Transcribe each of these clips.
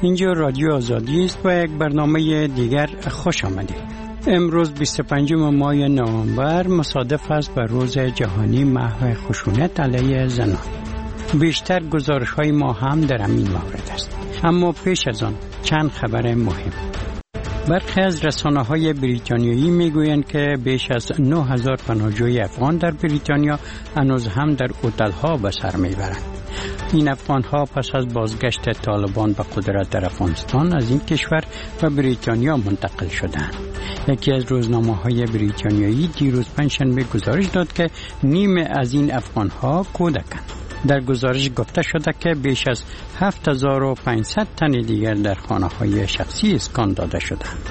اینجا رادیو آزادی است و یک برنامه دیگر خوش آمدید. امروز 25 ماه نوامبر مصادف است با روز جهانی محو خشونت علیه زنان. بیشتر گزارش‌های ما هم در همین مورد است. اما پیش از آن چند خبر مهم. برخی از رسانه‌های بریتانیایی میگویند که بیش از 9000 پناهجوی افغان در بریتانیا هنوز هم در هتل‌ها به سر میبرند. این افغان‌ها پس از بازگشت طالبان به قدرت در افغانستان از این کشور به بریتانیا منتقل شدند. یکی از روزنامه‌های بریتانیایی دیروز پنجشنبه گزارش داد که نیمه از این افغان‌ها کودکند. در گزارش گفته شده که بیش از 7500 تن دیگر در خانه‌های شخصی اسکان داده شدند.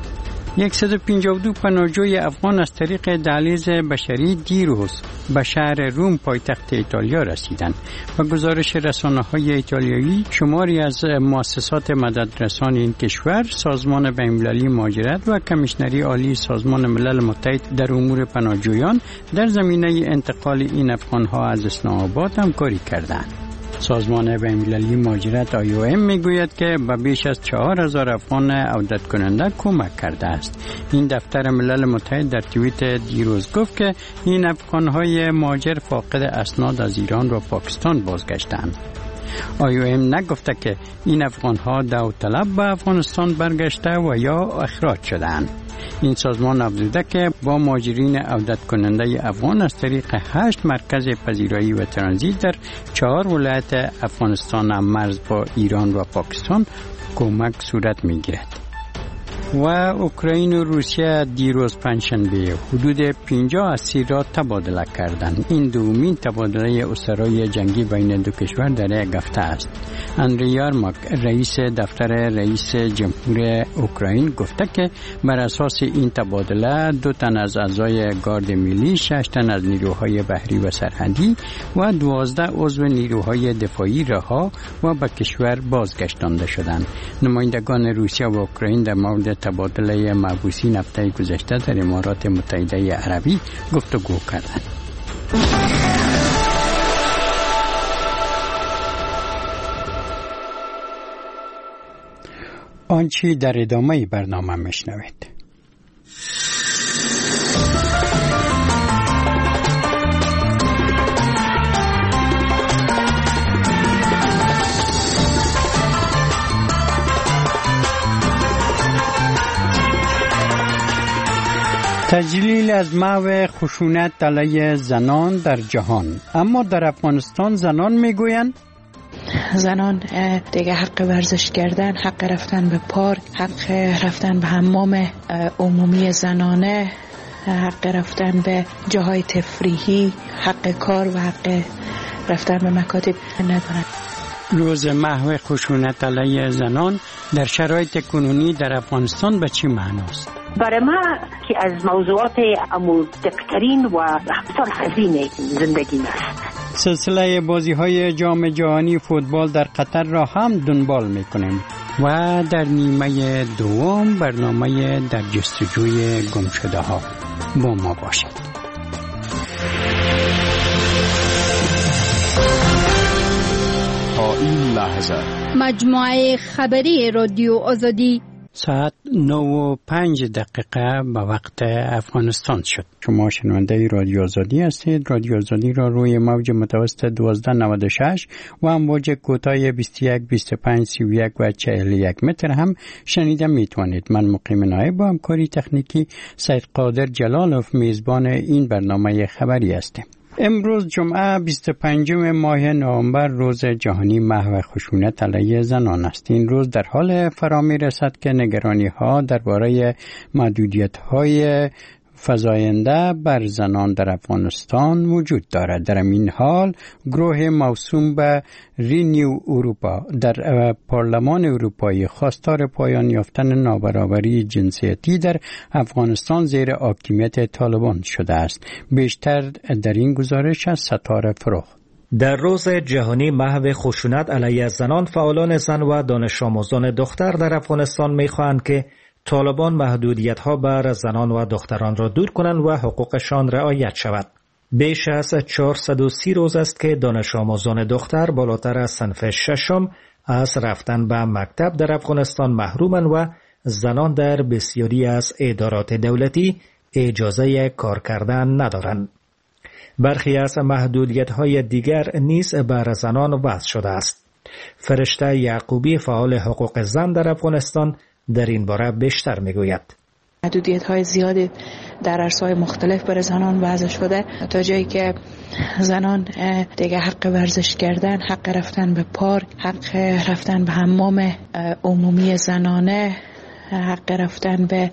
152 پناهجوی افغان از طریق دهلیز بشری دیروز به شهر روم پایتخت ایتالیا رسیدند. و گزارش رسانه‌های ایتالیایی شماری از مؤسسات مددرسان این کشور، سازمان بین‌المللی مهاجرت و کمیشنری عالی سازمان ملل متحد در امور پناهجویان در زمینه انتقال این افغان‌ها از اسلام آباد همکاری کردند. سازمان بین‌المللی مهاجرت IOM میگوید که به بیش از 4000 افغان عودت کننده کمک کرده است. این دفتر ملل متحد در توییت دیروز گفت که این افغان‌های مهاجر فاقد اسناد از ایران و پاکستان بازگشتند. IOM نگفته که این افغان‌ها داوطلب به افغانستان برگشته و یا اخراج شدند. این سازمان افزوده که با مهاجرین عودت کننده افغان از طریق 8 مرکز پذیرایی و ترانزیت در 4 ولایت افغانستان هم مرز با ایران و پاکستان کمک صورت می‌گیرد. و اوکراین و روسیه دیروز پنجشنبه حدود 50 اسیر را تبادله کردند. این دومین تبادله اسرای جنگی بین دو کشور در یک هفته است. اندری یارماک رئیس دفتر رئیس جمهور اوکراین گفته که بر اساس این تبادله 2 تن از اعضای گارد ملی، 6 تن از نیروهای بحری و سرحدی و 12 عضو نیروهای دفاعی رها و به کشور بازگشتانده شدند. نمایندگان روسیه و اوکراین در مورد تبادله محبوسین هفته گذشته در امارات متحده عربی گفتگو کردند. آنچه در ادامه برنامه میشنوید. تجلیل از محو خشونت علیه زنان در جهان. اما در افغانستان زنان میگویند زنان دیگه حق ورزش کردن، حق رفتن به پارک، حق رفتن به حمام عمومی زنانه، حق رفتن به جاهای تفریحی، حق کار و حق رفتن به مکاتب ندارند. روز محو خشونت علیه زنان در شرایط کنونی در افغانستان به چی معناست؟ برای ما که از موضوعات دقیق‌ترین و بسیار حزین زندگی است. سلسله بازی‌های جام جهانی فوتبال در قطر را هم دنبال می‌کنیم و در نیمه دوم برنامه در جستجوی گمشده‌ها. با ما باشید. تا این لحظه مجموعه خبری رادیو آزادی ساعت 9:05 به وقت افغانستان شد. شما شنونده رادیو آزادی هستید. رادیو آزادی را روی موج متوسط 1296 و امواج کوتاه 21 25 31 و 41 متر هم شنیده میتوانید. من مقیم نایب با همکاری تکنیکی سید قادر جلالوف میزبان این برنامه خبری هستم. امروز جمعه 25 ماه نوامبر روز جهانی محو خشونت علیه زنان است. این روز در حال فرا می‌رسد که نگرانی‌ها درباره محدودیت‌های فزاینده بر زنان در افغانستان وجود دارد. در این حال گروه موسوم به رینیو اروپا در پارلمان اروپایی خواستار پایان یافتن نابرابری جنسیتی در افغانستان زیر حاکمیت طالبان شده است. بیشتر در این گزارش از ستاره فروغ. در روز جهانی محو خشونت علیه زنان، فعالان زن و دانش آموزان دختر در افغانستان می‌خواهند که طالبان محدودیت‌ها بر زنان و دختران را دور کنند و حقوقشان رعایت شود. بیش از 430 روز است که دانش آموزان دختر بالاتر از صنف ششم از رفتن به مکتب در افغانستان محرومند و زنان در بسیاری از ادارات دولتی اجازه کار کردن ندارند. برخی از محدودیت‌های دیگر نیز بر زنان وضع شده است. فرشته یعقوبی فعال حقوق زن در افغانستان در این باره بیشتر میگوید. محدودیت‌های زیادی در عرصه‌های مختلف برای زنان وضع شده تا جایی که زنان دیگه حق ورزش کردن، حق رفتن به پارک، حق رفتن به حمام عمومی زنانه، حق رفتن به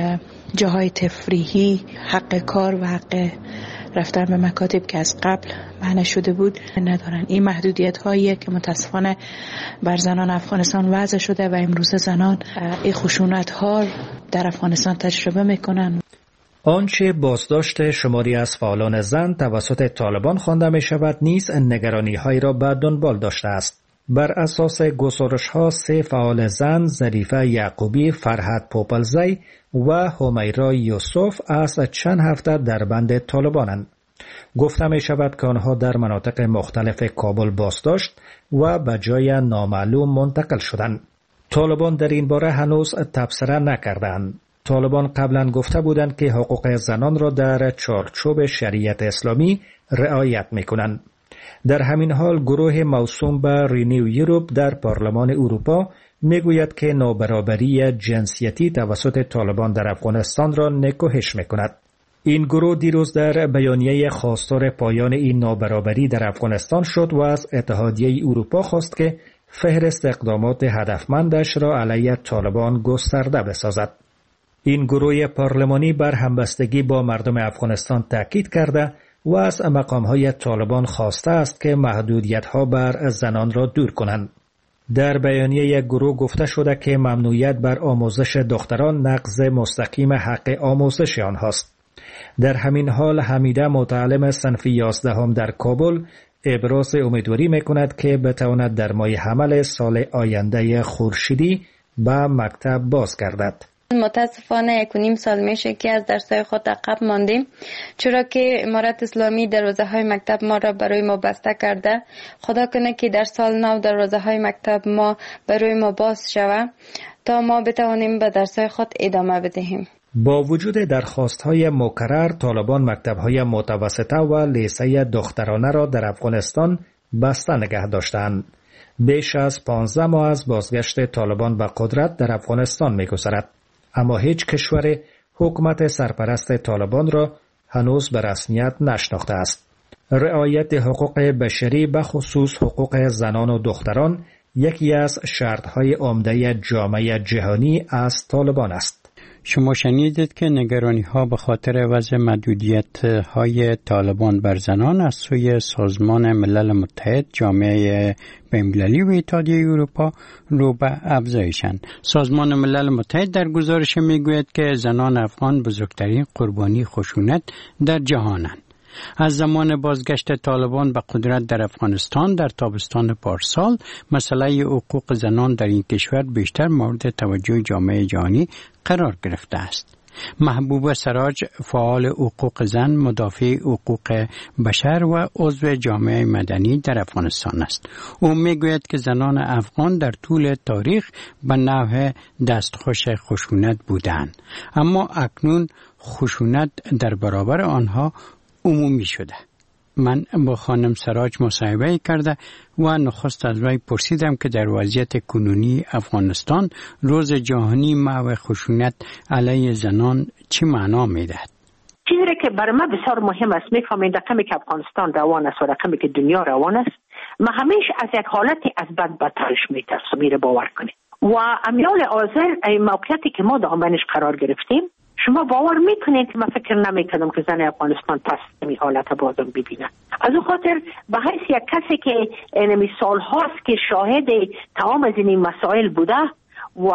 جاهای تفریحی، حق کار و حق رفتن به مکاتب که از قبل منع شده بود ندارن. این محدودیت هایی که متاسفانه بر زنان افغانستان وضع شده و امروز زنان این خشونت ها در افغانستان تجربه میکنن. آنچه بازداشت شماری از فعالان زن توسط طالبان خوانده می شود نیز نگرانی های را به دنبال داشته است. بر اساس گزارش ها 3 فعال زن، ظریفه یعقوبی، فرهاد پوپلزی و همیرا یوسف از چند هفته در بند طالبانند. گفته می شود که آنها در مناطق مختلف کابل بازداشت و به جای نامعلوم منتقل شدند. طالبان در این باره هنوز تبصره نکردند. طالبان قبلا گفته بودند که حقوق زنان را در چارچوب شریعت اسلامی رعایت می کنند. در همین حال گروه موسوم به رینیو یوروپ در پارلمان اروپا میگوید که نابرابری جنسیتی توسط طالبان در افغانستان را نکوهش میکند. این گروه دیروز در بیانیه خواستار پایان این نابرابری در افغانستان شد و از اتحادیه اروپا خواست که فهرست اقدامات هدفمندش را علیه طالبان گسترده بسازد. این گروه پارلمانی بر همبستگی با مردم افغانستان تاکید کرده و از مقام‌های طالبان خواسته است که محدودیت‌ها بر زنان را دور کنند. در بیانیه گروه گفته شده که ممنوعیت بر آموزش دختران نقض مستقیم حق آموزش آنهاست. در همین حال حمیده متعلم صنف 11 در کابل ابراز امیدواری می‌کند که بتواند در ماه حمل سال آینده خورشیدی به مکتب بازگردد. متاسفانه 1.5 سال میشه که از درس‌های خود عقب ماندیم، چرا که امارت اسلامی دروازه‌های مکتب ما را برای ما بسته کرده. خدا کنه که در سال نو دروازه‌های مکتب ما برای ما باز شود تا ما بتوانیم به درس‌های خود ادامه بدهیم. با وجود درخواست‌های مکرر، طالبان مکتب‌های متوسطه و لیسه دخترانه را در افغانستان بسته نگه داشتند. بیش از 15 ماه از بازگشت طالبان به قدرت در افغانستان می‌گذرد. اما هیچ کشور حکومت سرپرست طالبان را هنوز به رسمیت نشناخته است. رعایت حقوق بشری به خصوص حقوق زنان و دختران یکی از شرط‌های عمده جامعه جهانی از طالبان است. شما شنیدید که نگرانی‌ها به خاطر وضع محدودیت‌های طالبان بر زنان از سوی سازمان ملل متحد، جامعه بین‌المللی و اتحادیه اروپا رو به افزایشند. سازمان ملل متحد در گزارش میگوید که زنان افغان بزرگترین قربانی خشونت در جهانند. از زمان بازگشت طالبان به قدرت در افغانستان در تابستان پارسال، مسئله حقوق زنان در این کشور بیشتر مورد توجه جامعه جهانی قرار گرفته است. محبوبه سراج، فعال حقوق زن، مدافع حقوق بشر و عضو جامعه مدنی در افغانستان است. او میگوید که زنان افغان در طول تاریخ به نوع دستخوش خشونت بودند، اما اکنون خشونت در برابر آنها عمومی شده. من با خانم سراج مصاحبه کرده و نخست از وی پرسیدم که در وضعیت کنونی افغانستان روز جهانی محو خشونت علیه زنان چی معنا میدهد؟ چیزی که برای من بسیار مهم است، میفهمید رقمی که افغانستان روان است و رقمی که دنیا روان است، ما همیشه از یک حالتی از بد بدترش میترسم، میره باور کنید. و امیال آذر موقعیتی که ما دامنش قرار گرفتیم، شما باور میکنید که من فکر نمیکردم که زن افغانستان پس این حالت بازم ببینه. از اون خاطر به حیث یک کسی که این سال هاست که شاهد تمام از این مسائل بوده و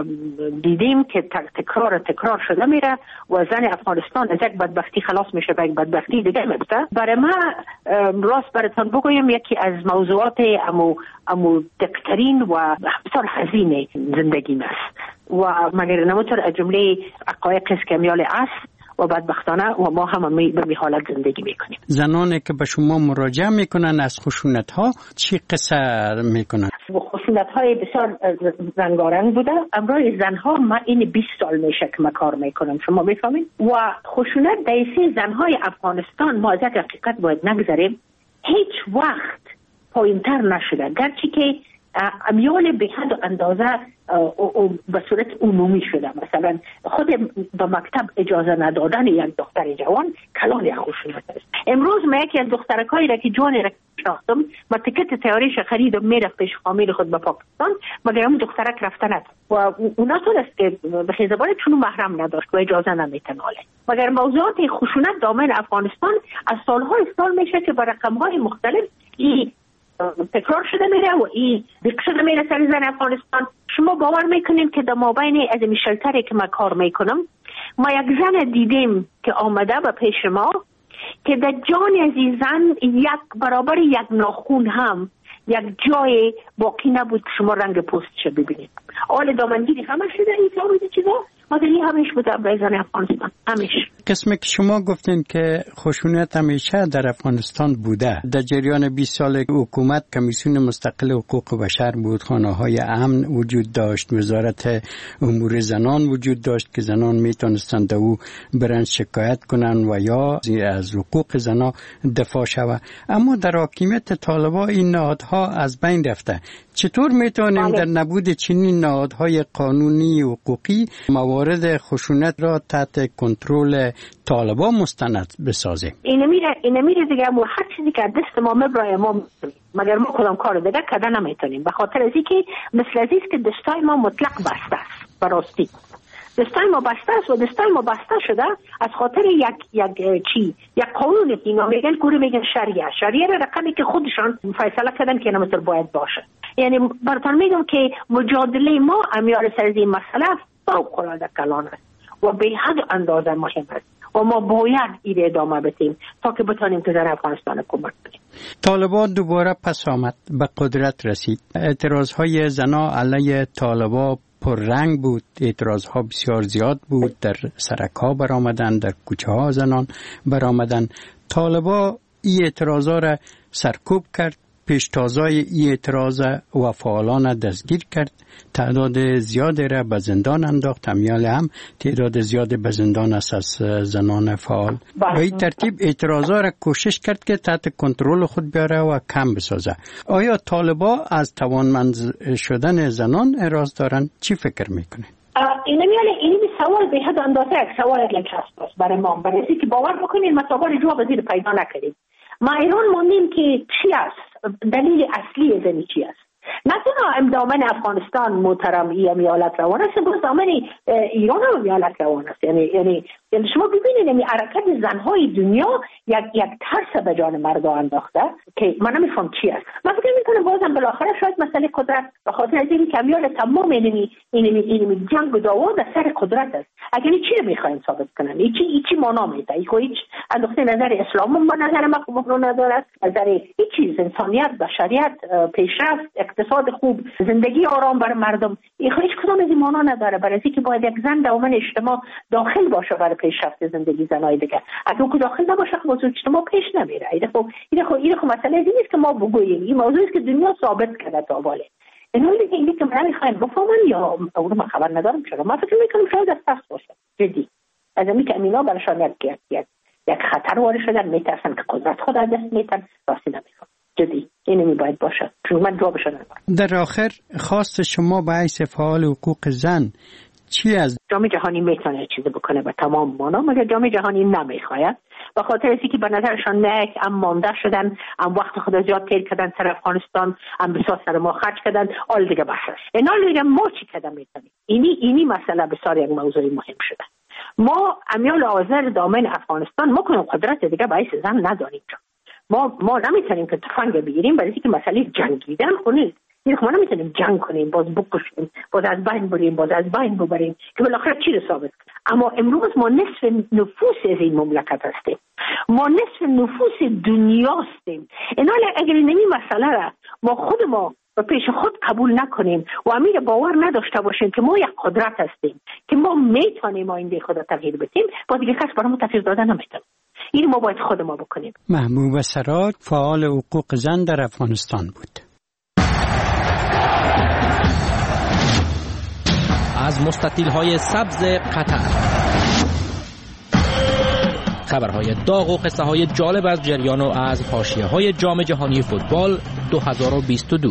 دیدیم که تکرار شده میره و زن افغانستان از یک بدبختی خلاص میشه به یک بدبختی دیگه میفته. برای من راست براتون بگویم یکی از موضوعات امو دقیق‌ترین و بسیار حزین زندگی است و مگر نمونطور جمله حقایق است که میال است و بدبختانه و ما هم به می حالت زندگی میکنیم. زنانی که به شما مراجعه میکنن از خشونت ها چی قصه میکنن؟ خشونت های بسیار رنگارنگ بوده. امروز زنها ما این 20 سال میشه که ما کار میکنم، شما میفهمید. و خشونت دیسی زنهای افغانستان ما از یک حقیقت باید نگذاریم، هیچ وقت پایینتر نشده، گرچه که امیال به حد و اندازه به صورت عمومی شده. مثلا خود به مکتب اجازه ندادن یک دختر جوان کلان یک خشونت است. امروز ما یکی از دخترکایی را که جوانی را شناختم، ما تکت تیاریش خرید و میرفت پیش فامیل خود به پاکستان، مگر اون دخترک رفته نداشت و اونا است که به خیزبان چون محرم نداشت و اجازه نمیتناله. مگر موضوعات خشونت دامن افغانستان از سالهای سال میشه که با رقمهای مختلف تکرار شده میره و این بیق شده میره سر زن افغانستان. شما باور میکنین که در مابین از این شلتری که من کار میکنم ما یک زن دیدیم که آمده به پیش ما که در جان از این زن یک برابر یک ناخون هم یک جای باقی نبود که شما رنگ پوستش ببینید. آل دامنگیری همه شده این فهمیده چیزا مادری همیش بوده برای زن افغانستان همیش. قسمی که شما گفتین که خشونت همیشه در افغانستان بوده. در جریان 20 سال حکومت کمیسیون مستقل حقوق بشر بود، خانه‌های امن وجود داشت، وزارت امور زنان وجود داشت که زنان میتونستند او برن شکایت کنن و یا از حقوق زنان دفاع شود. اما در حاکمیت طالبان این نهادها از بین رفته. چطور میتونیم در نبود چنین نهادهای قانونی و حقوقی موارد خشونت را تحت کنترل طالبان مستند بسازیم؟ این میره دیگه. ما هر چیزی که دست ما مبرای ما میتونیم، مگر ما کدام کار دیگه کردن نمیتونیم، به خاطر از اینکه مثل از که دستای ما مطلق بسته است. براستی دستای ما بسته است و دستای ما بسته شده از خاطر یک قانونی که اینا میگن کوری میگن شریعه رقمی که خودشان فیصله کردن که نمیتونه باید باشه. یعنی براتون میگم که مجادله ما امیال سر این مسئله فوق‌العاده کلان است و به حد اندازه مهم است و ما باید این ادامه بدیم تا که بتانیم که در افغانستان کمک کنیم. طالبان دوباره پس آمد، به قدرت رسید. اعتراضهای زنا علیه طالبان پررنگ بود، اعتراضها بسیار زیاد بود، در سرک‌ها برآمدن، در کوچه‌ها زنان برآمدن. طالبان این اعتراضها را سرکوب کرد، پیشتازای این اعتراض و فعالان دستگیر کرد، تعداد زیادی را به زندان انداخت، امیال هم تعداد زیادی به زندان است از زنان فعال. به این ترتیب اعتراضا را کوشش کرد که تحت کنترل خود بیاره و کم بسازه. آیا طالبان از توانمند شدن زنان اعتراض دارن؟ چی فکر میکنه؟ این سوال به حد اندازه یک سوال دلچسب است برای ما، برای اینکه باور بکنید ما سوال جواب زیر پیدا نکردیم. ما ایران موندیم که چی است دلیل اصلی از چی است. نه تنها دامن افغانستان محترم ایالت روان است، بلکه دامن ایران هم ایالت روان است. یعنی شما ببینید این حرکت زنهای دنیا یک ترس به جان مردا انداخته که من نمیفهم چی است. من فکر میکنم بازم بالاخره شاید مسئله قدرت به خاطر از اینکه امیال تمام این جنگ و دعوا در سر قدرت است. اگر چی رو میخواین ثابت کنن؟ چی معنا میده؟ هیچ انداخته نظر اسلام با نظر ما ندارد، نظر هیچ چیز، انسانیت، بشریت، پیشرفت، اقتصاد خوب، زندگی آرام برای مردم، هیچ کدام از این معنا نداره. برای اینکه باید یک زن دامن اجتماع داخل باشه برای پیشرفت زندگی زنای دیگه. اگه اون داخل نباشه خب اجتماع پیش نمیره. این خب مسئله نیست که ما بگوییم، این موضوعی است که دنیا ثابت کرده تا حالا. اینی که من نمیخوایم بفهمن یا اون من خبر ندارم چرا. من فکر میکنم شاید از پس باشه. جدی از اینکه امینا براشون یک خطر وارد شدن، میترسن که قدرت خود از دست میتن، راستی نمیفهم. جدی این نمیباید باشه، چون من جوابش ندارم. در آخر خواست شما به حیث فعال حقوق زن چی از جامعه جهانی میتونه چیزی بکنه به تمام مانا، مگر جامعه جهانی نمیخواد. به خاطر اینکه به نظرشان نه ام مانده شدن، ام وقت خود زیاد تیر کردن سر افغانستان، ام بسیار سر ما خرج کردن، آل دیگه بحث. اینا دیگه ما چی کردن میتونیم. اینی مسئله بسیار یک موضوع مهم شده. ما امیال آذر دامن افغانستان ما کنیم قدرت دیگه باعث زن نداریم. ما نمیتونیم که تفنگ بگیریم برای اینکه مسئله جنگیدن کنید. این ما نمیتونیم جنگ کنیم، باز بکشیم، باز از بین بریم، باز از بین ببریم که بالاخره چی رو ثابت کنیم. اما امروز ما نصف نفوس از این مملکت هستیم، ما نصف نفوس دنیا هستیم. اینا اگر این مسئله را ما و پیش خود قبول نکنیم و امیر باور نداشته باشیم که ما یک قدرت هستیم که ما میتونیم آینده خود تغییر بدیم، با دیگه کس برای ما تغییر دادن نمیتونه. این ما باید خود ما بکنیم. محبوبه سراج فعال حقوق زن در افغانستان بود. از مستطیل‌های سبز قطر، خبرهای داغ و قصه‌های جالب از جریان و از حاشیه‌های جام جهانی فوتبال 2022.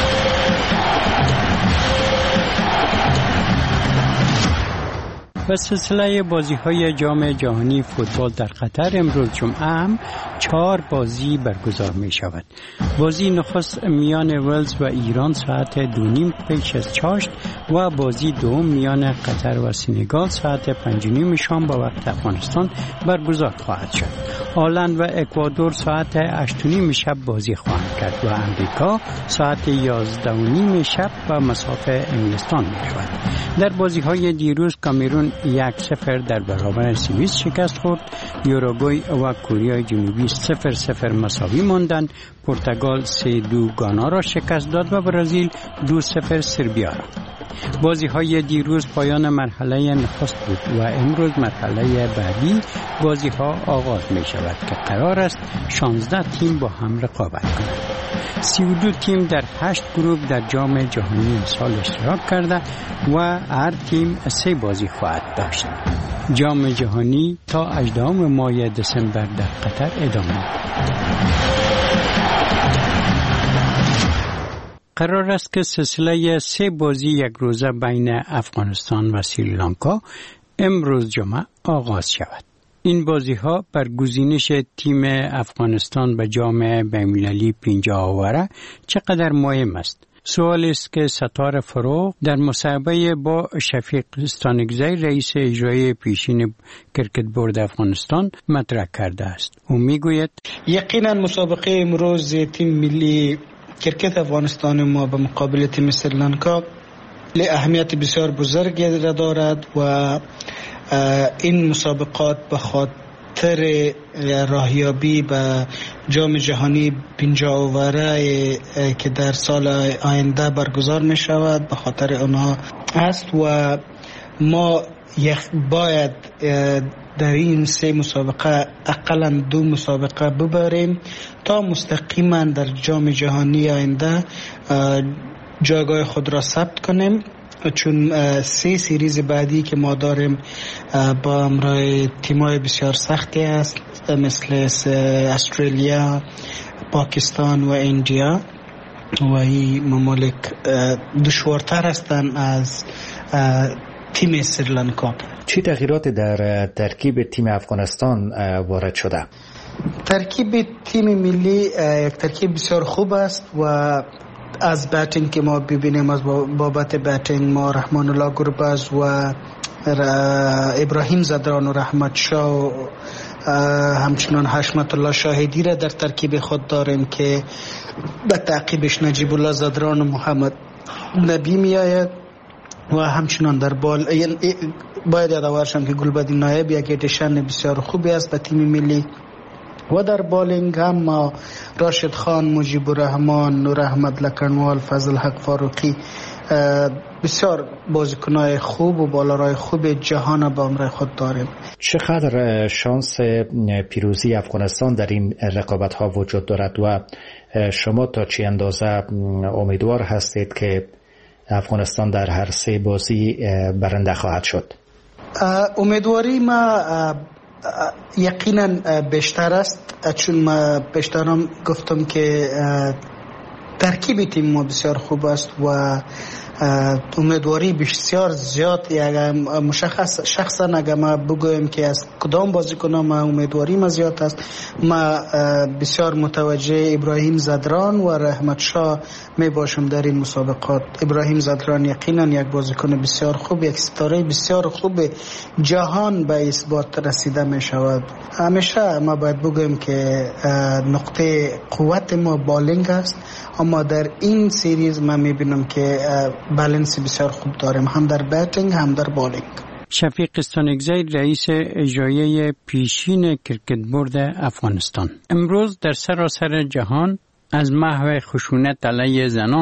و سلسله بازی‌های جام جهانی فوتبال در قطر امروز جمعه هم 4 بازی برگزار می شود. بازی نخست میان ولز و ایران ساعت 2:30 پیش از چاشت و بازی دوم میان قطر و سنگال ساعت 5:30 شام با وقت افغانستان برگزار خواهد شد. هلند و اکوادور ساعت 8:30 شب بازی خواهند کرد و امریکا ساعت 11:30 شب و مسافه انگلستان می شود. در بازی‌های دیروز کامرون 1-0 در برابر سوئیس شکست خورد. یوروگوی و کره جنوبی 0-0 مساوی ماندند. پرتغال 3-2 گانا را شکست داد و برزیل 2-0 سربیا را. بازی‌های دیروز پایان مرحله نخست بود و امروز مرحله بعدی بازی‌ها آغاز می‌شود که قرار است 16 تیم با هم رقابت کنند. 32 تیم در 8 گروه در جام جهانی امسال اشتراک کرده و هر تیم 3 بازی خواهد داشت. جام جهانی تا 18 ماه دسامبر در قطر ادامه دارد. قرار است که سلسله 3 بازی یک روزه بین افغانستان و سریلانکا امروز جمعه آغاز شود. این بازی‌ها بر گزینش تیم افغانستان به جام بین‌المللی 50 آوره چقدر مهم است. سوال است که ستاره فروغ در مصاحبه با شفیق استانکزی رئیس اجرایی پیشین کرکت بورد افغانستان مطرح کرده است. او میگوید یقینا مسابقه امروز تیم ملی کرکت افغانستان ما به مقابل تیم سریلانکا اهمیت بسیار بزرگی دارد و این مسابقات به خاطر راهیابی به جام جهانی 50 اوره که در سال آینده برگزار می شود به خاطر آنها است و ما باید در این 3 مسابقه اقلا 2 مسابقه ببریم تا مستقیما در جام جهانی آینده جایگاه خود را ثبت کنیم، چون 3 سریز بعدی که ما داریم با همراه تیم‌های بسیار سختی است مثل استرالیا، پاکستان و ایندیا و این ممالک دشوارتر هستند از تیم سریلانکا. چه تغییراتی در ترکیب تیم افغانستان وارد شده؟ ترکیب تیم ملی یک ترکیب بسیار خوب است و از باتینگ که ما ببینیم از بابت باتینگ ما رحمان الله گربز و ابراهیم زدران و رحمت شاه و همچنان حشمت الله شاهدی را در ترکیب خود داریم که به تعقیبش نجیب الله زدران و محمد نبی می آید و همچنان در بال باید یادآورشم که گلبدین نایب یک ادیشن بسیار خوبی است به تیم ملی و در بالینگ هم ما راشد خان، مجیب الرحمن، نور احمد لکنوال، فضل حق فاروقی بسیار بازیکنای خوب و بالارای خوب جهان با همراه خود داریم. چقدر شانس پیروزی افغانستان در این رقابت ها وجود دارد و شما تا چه اندازه امیدوار هستید که افغانستان در هر 3 بازی برنده خواهد شد؟ امیدواری ما یقینا بیشتر است، چون ما بیشترم گفتم که ترکیب تیم ما بسیار خوب است و امیدواری بسیار زیاد. مشخص شخصا اگر ما بگویم که از کدام بازیکنان ما امیدواری ما زیاد است، ما بسیار متوجه ابراهیم زدران و رحمت شاه می باشم در این مسابقات. ابراهیم زدران یقینا یک بازیکن بسیار خوب، یک ستاره بسیار خوب جهان به اثبات رسیده می شود. همیشه ما باید بگویم که نقطه قوت ما بالینگ است، اما در این سریز من می بینم که بالانس بسیار خوب داریم، هم در باتینگ هم در بالینگ. شفیق استانکزی رئیس اجرایی پیشین کرکت بورد افغانستان. امروز در سراسر جهان از محو خشونت علیه زنان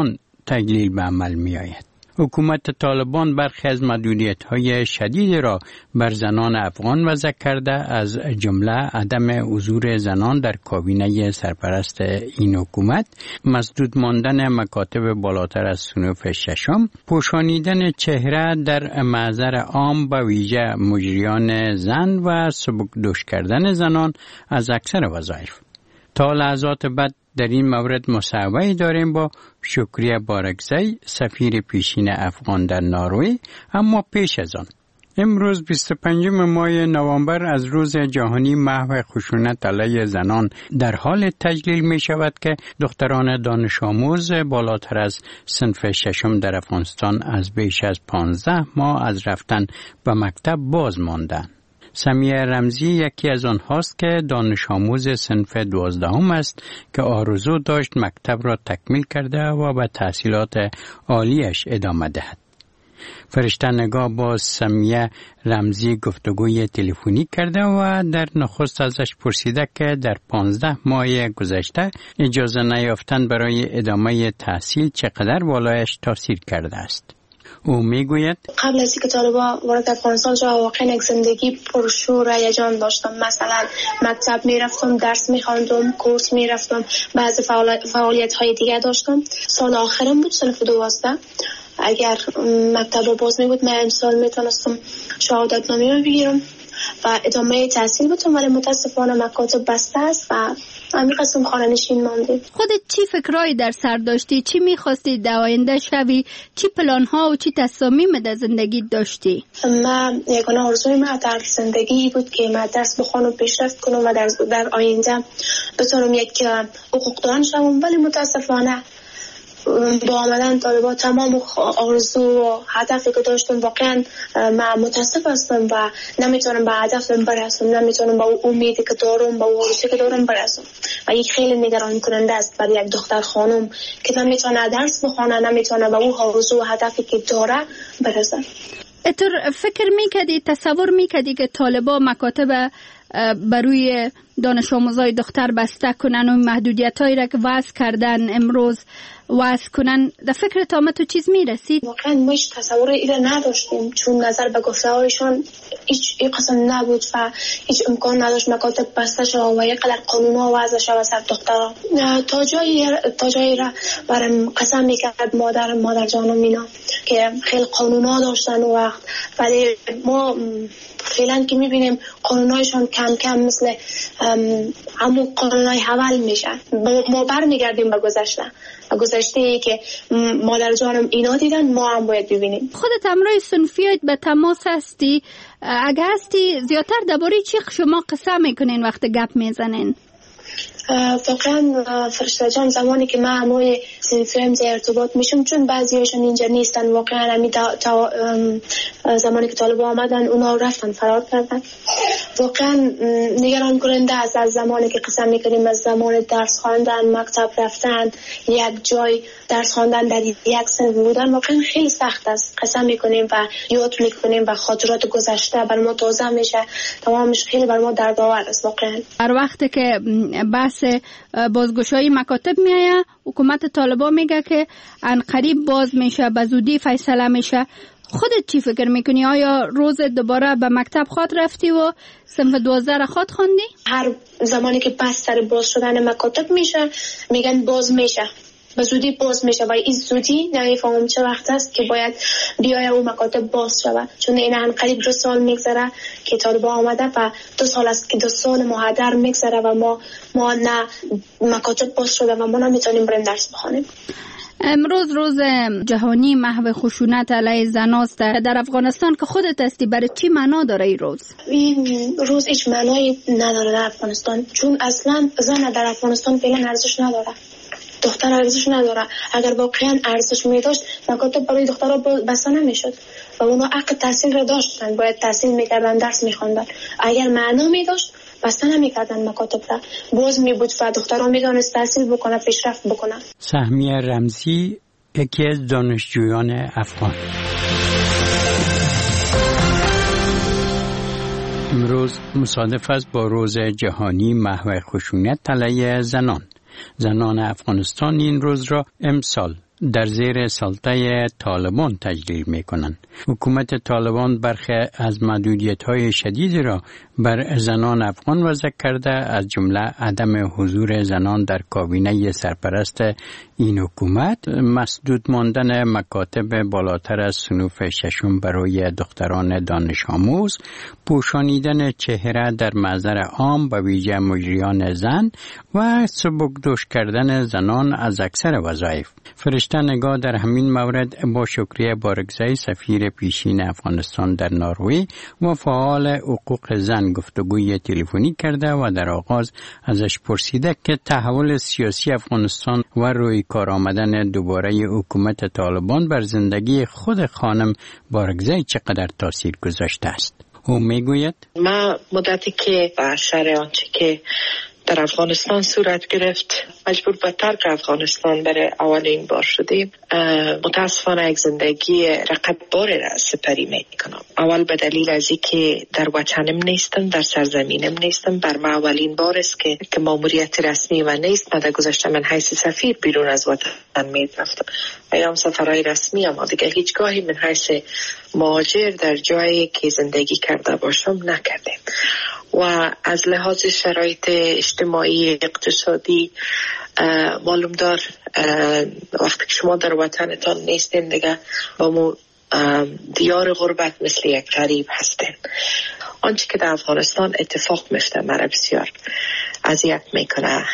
تجلیل به عمل می آید. حکومت طالبان برخی از محدودیت‌های شدید را بر زنان افغان وضع کرده، از جمله عدم حضور زنان در کابینه سرپرست این حکومت، مسدود ماندن مکاتب بالاتر از صنف ششم، پوشانیدن چهره در محضر عام به ویژه مجریان زن و سبکدوش کردن زنان از اکثر وظایف. تا لحظات بعد در این مورد مصاحبه داریم با شکریه بارکزی، سفیر پیشین افغان در نروژ. اما پیش از آن، امروز 25 ماه نوامبر از روز جهانی محو خشونت علیه زنان در حال تجلیل می شود که دختران دانش آموز بالاتر از صنف ششم در افغانستان از بیش از 15 ماه از رفتن به مکتب باز ماندند. سمیه رمزی یکی از آنهاست که دانش آموز صنف 12 است که آرزو داشت مکتب را تکمیل کرده و به تحصیلات عالیش ادامه دهد. فرشته نگاه با سمیه رمزی گفتگوی تلفنی کرده و در نخست ازش پرسیده که در 15 ماه گذشته اجازه نیافتن برای ادامه تحصیل چقدر بالایش تاثیر کرده است. او میگوید قبل از اینکه طالبان وارد افغانستان شدند واقعا یک زندگی پرشور و هیجان داشتم. مثلا مکتب میرفتم، درس میخواندم، کورس میرفتم، بعضی فعالیت های دیگه داشتم. سال آخرم بود، صنف 12. اگر مکتب باز میبود من امسال میتونستم شهادت نامه رو بگیرم و ادامه تحصیل بتونم، ولی متاسفانه مکاتب بسته است و همین قسم خانه نشین ماندیم. خودت چی فکرایی در سر داشتی؟ چی میخواستی در آینده شوی؟ چی پلان ها و چی تصامیم در زندگی داشتی؟ من یگانه آرزوی من در زندگی بود که من درس بخونم، پیشرفت کنم و در آینده بتونم یک حقوقدان شوم، ولی متاسفانه با آمدن طالبان تمام آرزو و هدفی که داشتم واقعا من متاسف هستم و نمیتونم به هدفم برسم، نمیتونم با امیدی که دارم، با آرزویی که دارم برسم و یک خیلی نگران کننده است برای یک دختر خانم که نمیتونه درس بخونه، نمیتونه به اون آرزو و هدفی که داره برسه. اتر فکر میکردی، تصور میکردی که طالبان مکاتب بروی دانش آموزای دختر بسته کنن و محدودیت هایی را که وضع کردن امروز وضع کنن؟ در فکر تا تو چیز میرسید؟ واقعا ما هیچ تصور ایره نداشتیم، چون نظر به گفته هایشان هیچ قسم نبود و هیچ امکان نداشت مکاتب بسته شد و یک قدر قانون ها وضع شد سر دخترها. تا جایی را برام قسم میکرد مادر جانم اینا که خیلی قانون ها داشتن و وقت، ولی ما فعلا که میبینیم قانونایشان کم کم مثل همون قانونای حول میشن. ما برمیگردیم به گذشته که مادر جانم اینا دیدن، ما هم باید ببینیم. خودت همراه صنفیات به تماس هستی؟ اگه هستی زیادتر درباره چی شما قصه میکنین وقت گپ میزنین؟ واقعا فرشته جان زمانی که من همراه صنفیم ارتباط میشم، چون بعضیاشون اینجا نیستن، واقعا زمانی که طالبان آمدن اونا رفتن فرار کردن. واقعا نگران کننده است. از زمانی که قسم میکنیم از زمان درس خواندن، مکتب رفتن، یک جای درس خواندن، در یک صنف بودن واقعا خیلی سخت است. قسم میکنیم و یاد میکنیم و خاطرات گذشته بر ما تازه میشه، تمامش خیلی بر ما دردآور است. واقعا هر وقت که بحث بازگشایی مکاتب میایه، حکومت طالبان میگه که ان قریب باز میشه، به زودی فیصله میشه. خودت چی فکر میکنی؟ آیا روز دوباره به مکتب خود رفتی و صنف 12 را خود خوندی؟ هر زمانی که بس سر باز شدن مکاتب میشه میگن باز میشه، به زودی باز میشه و این زودی نمیفهمم چه وقت است که باید بیای اون مکاتب باز شود، چون این هم قریب 2 سال میگذره که طالبان آمده و 2 سال است که 2 سال مهدر میگذره و ما نه مکاتب باز شده و ما نمیتونیم بریم درس بخونیم. امروز روز جهانی محو خشونت علیه زن است در افغانستان که خودت هستی، برای چی معنا داره این روز؟ این روز هیچ معنایی نداره در افغانستان، چون اصلا زن در افغانستان فعلا ارزش نداره، دختر ارزش نداره. اگر واقعا ارزش می داشت مکاتب برای دخترها بسته نمیشد و اونا حق تحصیل را داشتن، باید تحصیل میکردن، درس میخوندن. اگر معنا می داشت بسته نمیکردن مکاتب را، باز می بود و دخترها میدونست تحصیل بکنه، پیشرفت بکنه. سهمیه رمزی، یکی از دانشجویان افغان. امروز مصادف است با روز جهانی محو خشونت علیه زنان. زنان افغانستان این روز را امسال در زیر سلطه طالبان تجلیل می کنند. حکومت طالبان برخی از محدودیت‌های شدیدی را بر زنان افغان وضع کرده، از جمله عدم حضور زنان در کابینه سرپرست این حکومت، مسدود ماندن مکاتب بالاتر از صنوف ششم برای دختران دانش آموز، پوشانیدن چهره در محضر عام به ویژه مجریان زن و سبکدوش کردن زنان از اکثر وظایف. فرشته نگاه در همین مورد با شکریه بارگزئی سفیر پیشین افغانستان در نروژ و فعال حقوق زن گفتگوی تلفنی کرده و در آغاز ازش پرسیده که تحول سیاسی افغانستان و روی کار آمدن دوباره حکومت طالبان بر زندگی خود خانم بارگزئی چقدر تاثیر گذاشته است. او میگوید ما مدتی که با شر آنچه که در افغانستان صورت گرفت مجبور به ترک افغانستان برای اولین بار شدیم. متاسفانه یک زندگی رقبار را سپری میکنم. اول به دلیل از اینکه در وطنم نیستم، در سرزمینم نیستم. بر ما اولین بار است که ماموریت رسمی و نیست. من در گذشته من حیث سفیر بیرون از وطن میرفتم. ایام سفرهای رسمی، اما دیگه هیچگاهی من حیث مهاجر در جایی که زندگی کرده باشم نکردم. و از لحاظ شرایط اجتماعی اقتصادی معلوم دار وقتی که شما در وطنتان نیستین دیگه با مو دیار غربت مثل یک غریب هستین. آنچه که در افغانستان اتفاق میفته مرا بسیار اذیت میکنه.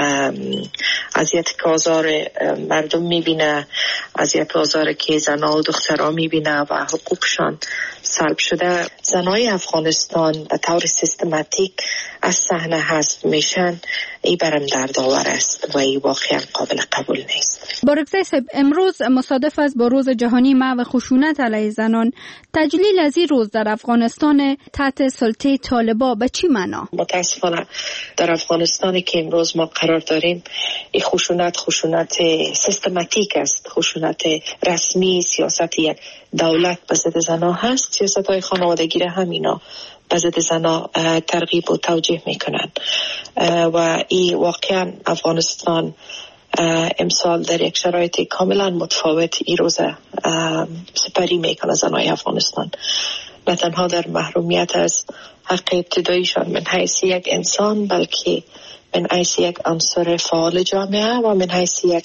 اذیت که آزار مردم میبینه، اذیت آزار که زنها و دخترها میبینه و حقوقشان سلب شده. زنهای افغانستان به طور سیستماتیک از صحنه حذف میشن. این برام دردآور است و این واقعا قابل قبول نیست. بارگزئی صاحب، امروز مصادف است با روز جهانی محو خشونت علیه زنان. تجلیل از این روز در افغانستان تحت سلطه طالبان به چی معنا؟ متاسفانه در افغانستانی که امروز ما قرار داریم این خشونت سیستماتیک است. خشونت رسمی، سیاست یک دولت به ضد زنان هست. سیاست های خانوادگی را همینا به ضد زنان ترغیب و توجیه میکنن و این واقعا افغانستان امسال در یک شرایط کاملا متفاوت این روز سپری میکنه. زنای افغانستان نه تنها در محرومیت از حق ابتداییشان من حیث یک انسان، بلکه من حیث یک عنصر فعال جامعه و من حیث یک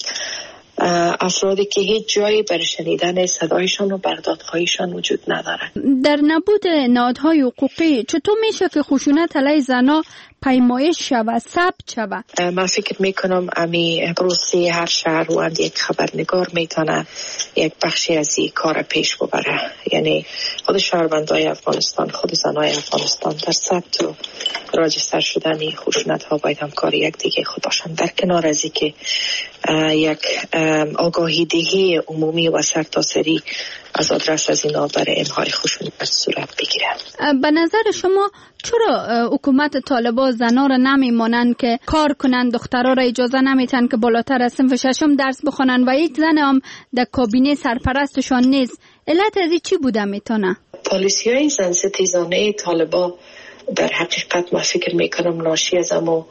افرادی که هیچ جایی برای شنیدن صدایشان و بردادخواهیشان وجود ندارد. در نبود نهادهای حقوقی چطور میشه که خشونت علیه زنان پیمایش شود، ثبت شود؟ من فکر میکنم امی پروسه هر شهر و یک خبرنگار میتونه یک بخشی از این کار پیش ببره. یعنی خود شهروندای افغانستان، خود زنای افغانستان در ثبت و راجستر شدن خشونت ها باید همکاری یک دیگه خود باشن. در کنار از اینکه یک آگاهی دهی عمومی و سرتاسری از آدرس از اینا برای امهای خشونت صورت بگیره. به نظر شما چرا حکومت طالبان زنا را نمیمانند که کار کنند، دخترها را اجازه نمیتن که بالاتر از صنف ششم درس بخونن و یک زن هم در کابینه سرپرستشان نیست؟ علت از این چی بوده میتونه؟ پالیسی های زن ستیزانه طالبان در حقیقت من فکر میکنم ناشی از اما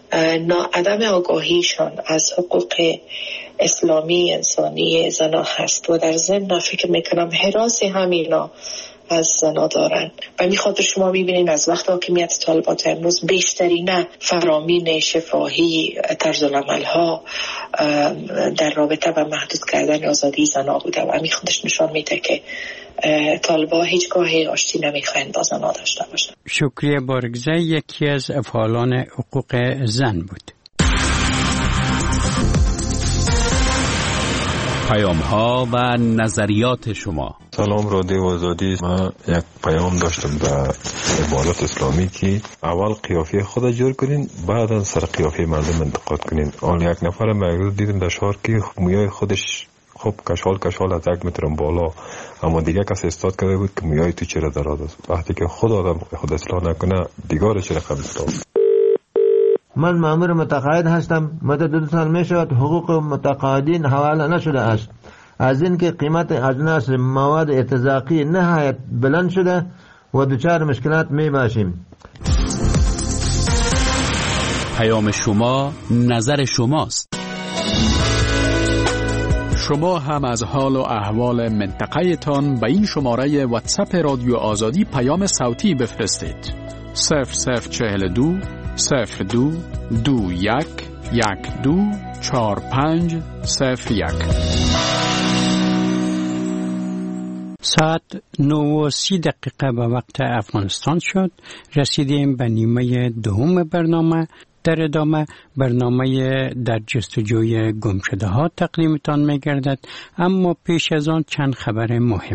عدم آگاهیشان از حقوق اسلامی انسانی زنا هست و در ضمن فکر میکنم حراس همینا از زنا دارن. و می خاطر شما میبینین از وقت حاکمیت طالبان امروز بیشترین فرامین شفاهی طرز العمل ها در رابطه با محدود کردن آزادی زنا بوده و می خودش نشان میده که طالبان هیچگاه آشتی نمیخواین با زنا داشته باشن. شکریه بارگزئی یکی از فعالان حقوق زن بود. پیام‌ها و نظریات شما. سلام رادیو آزادی. من یک پیام داشتم به عبادت اسلامی که اول قیافه خود جور کنین، بعدا سر قیافه مردم انتقاد کنین. اول یک نفر مگرود دیدم در شهر که مویای خودش خب کشال از 1 متر بالا، اما دیگه کسی استاد کرده بود که مویای تو چرا دراز است. وقتی که خود آدم خود اصلاح نکنه دیگارش چرا خب اصلاح. من مأمور متقاعد هستم. مدت 2 سال می شود حقوق متقاعدین حواله نشده است. از این که قیمت اجناس مواد ارتزاقی نهایت بلند شده و دچار مشکلات می باشیم. پیام شما نظر شماست. شما هم از حال و احوال منطقه تان به این شماره واتساپ رادیو آزادی پیام صوتی بفرستید. 0042 02 21 12 4501. ساعت 9:30 به وقت افغانستان شد. رسیدیم به نیمه دوم برنامه. در ادامه برنامه در جستجوی گمشده ها تقدیمتان می گردد، اما پیش از آن چند خبر مهم.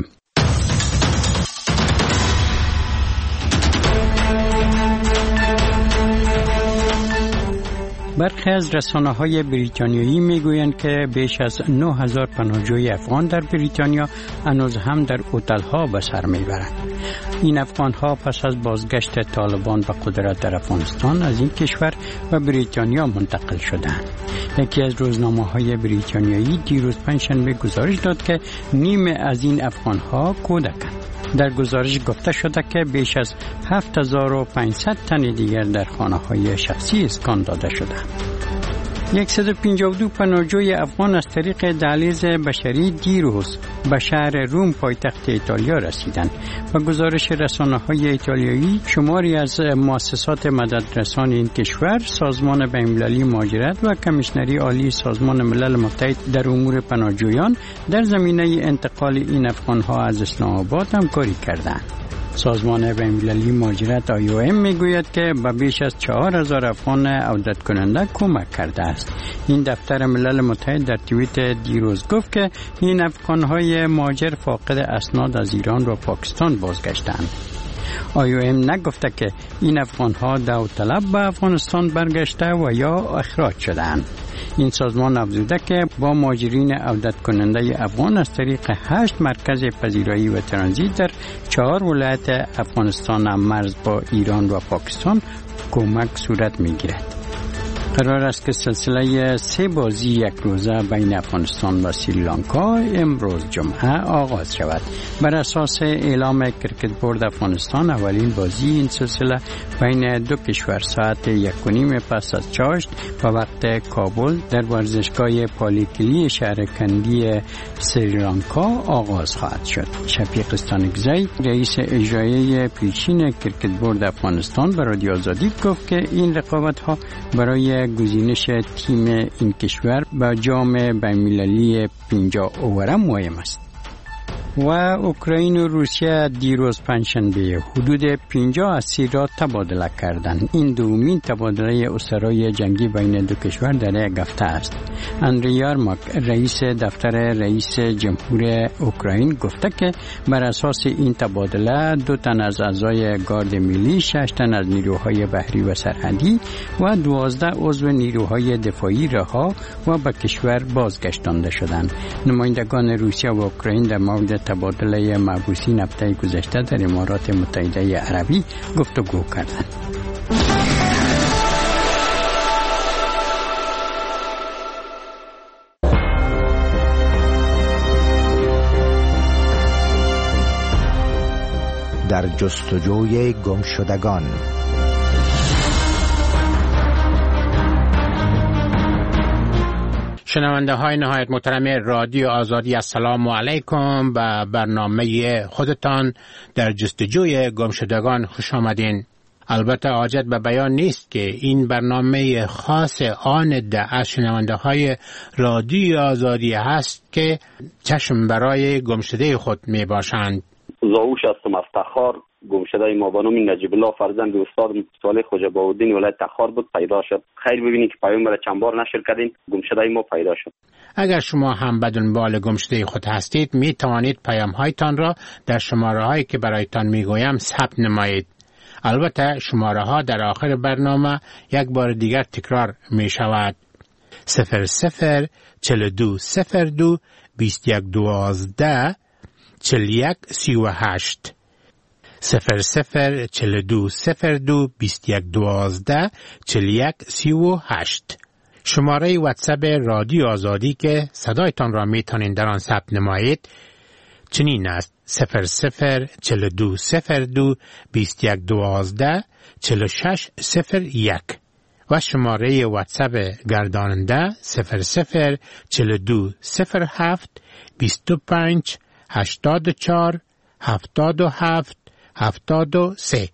برخی از رسانه‌های بریتانیایی میگویند که بیش از 9000 پناهجوی افغان در بریتانیا هنوز هم در هتل‌ها به سر میبرند. این افغان‌ها پس از بازگشت طالبان به قدرت در افغانستان از این کشور به بریتانیا منتقل شدند. یکی از روزنامه‌های بریتانیایی دیروز پنجشنبه گزارش داد که نیمه از این افغان‌ها کودکند. در گزارش گفته شده که بیش از 7500 تن دیگر در خانه‌های شخصی اسکان داده شدند. 152 پناهجوی افغان از طریق دهلیز بشری دیروز به شهر روم پایتخت ایتالیا رسیدند. و گزارش رسانه‌های ایتالیایی شماری از مؤسسات مددرسان این کشور، سازمان بین‌المللی مهاجرت و کمیشنری عالی سازمان ملل متحد در امور پناهجویان در زمینه انتقال این افغان‌ها از اسلام آباد همکاری کردند. سازمان بین‌المللی مهاجرت IOM میگوید که به بیش از 4000 افغان عودت کننده کمک کرده است. این دفتر ملل متحد در توییت دیروز گفت که این افغان‌های مهاجر فاقد اسناد از ایران و پاکستان بازگشتند. IOM نگفته که این افغان‌ها داوطلب به افغانستان برگشته و یا اخراج شدند. این سازمان افزوده که با مهاجرین عودت کننده افغان از طریق 8 مرکز پذیرایی و ترانزیت در 4 ولایت افغانستان مرز با ایران و پاکستان کمک صورت می‌گیرد. قرار است که سلسله 3 بازی یک روزه بین افغانستان و سریلانکا امروز جمعه آغاز شود. بر اساس اعلام کرکت بورد افغانستان اولین بازی این سلسله بین دو کشور ساعت 1:30 پس از چاشت و وقت کابل در ورزشگاه پالیکلی شهر کندی سریلانکا آغاز خواهد شد. شفیق استانکزی رئیس اجرایی پیشین کرکت بورد افغانستان به رادیو آزادی گفت که این رقابت‌ها برای گزینش تیم این کشور به جام بین‌المللی 50 اوور مهم است. و اوکراین و روسیه دیروز پنجشنبه حدود 50 اسیر را تبادله کردند. این دومین تبادله اسرای جنگی بین دو کشور در یک هفته است. اندری یارماک رئیس دفتر رئیس جمهور اوکراین گفته که بر اساس این تبادله 2 تن از اعضای گارد ملی، 6 تن از نیروهای بحری و سرحدی و 12 عضو نیروهای دفاعی رها و به کشور بازگشتانده شدند. نمایندگان روسیه و اوکراین در مورد تبادله محبوسین هفته گذشته در امارات متحده عربی گفتگو کردند. در جستجوی گمشدگان. شنونده های نهایت محترم رادیو آزادی، السلام علیکم. به برنامه خودتان در جستجوی گمشدگان خوش آمدین. البته حاجت به بیان نیست که این برنامه خاص آن از شنونده های رادیو آزادی هست که چشم برای گمشده خود می باشند. زاوش هستم از تخار. گمشده ما بانوم نجیب الله فرزند استاد صالح خوجا باودین ولایت تخار بود، پیدا شد. خیر ببینید که پیام را چند بار نشر کردین، گمشده ما پیدا شد. اگر شما هم به دنبال گمشده خود هستید می توانید پیام هایتان را در شماره هایی که برایتان می گویم ثبت نمایید. البته شماره ها در آخر برنامه یک بار دیگر تکرار می شود. 00 42 02 21 12 41 38 00 42 02 21 12 41 38. شماره واتساپ رادیو آزادی که صدایتان را میتونین در آن ثبت نمایید چنین است: 00 42 02 21 12 46 01. و شماره واتساپ گرداننده 004207 25 84 77 73.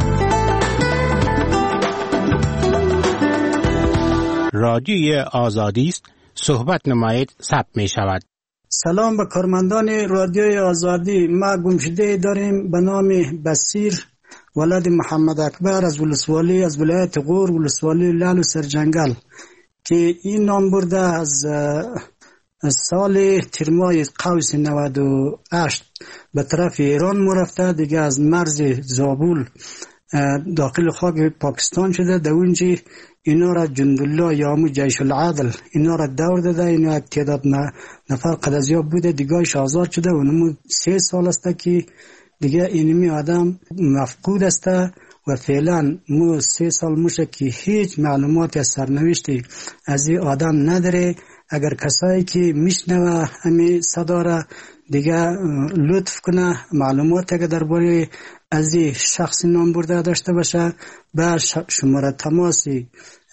رادیوی آزادی است. صحبت نمایید ثبت می شود. سلام به کارمندان رادیوی آزادی. ما گمشده داریم به نام بصیر ولد محمد اکبر از ولسوالی از ولایت غور ولسوالی لالو سرجنگل که این نام برده از سال تیرمای قوس 98 به طرف ایران مرفته، دیگه از مرز زابل داخل خاک پاکستان شده. در اونجا اینا را جندالله یا همون جیش العدل اینا را دور داده. اینا یک تعداد نفر قدزیاب بوده، دیگهش آزاد شده. اونمو 3 سال است که دیگه اینمی آدم مفقود است و فعلا مو 3 سال موشه که هیچ معلوماتی از سرنوشتی از این آدم نداره. اگر کسایی که میشنوه همین صدا را دیگه لطف کنه معلومات اگر درباره از این شخص نام برده داشته باشه به شماره تماسی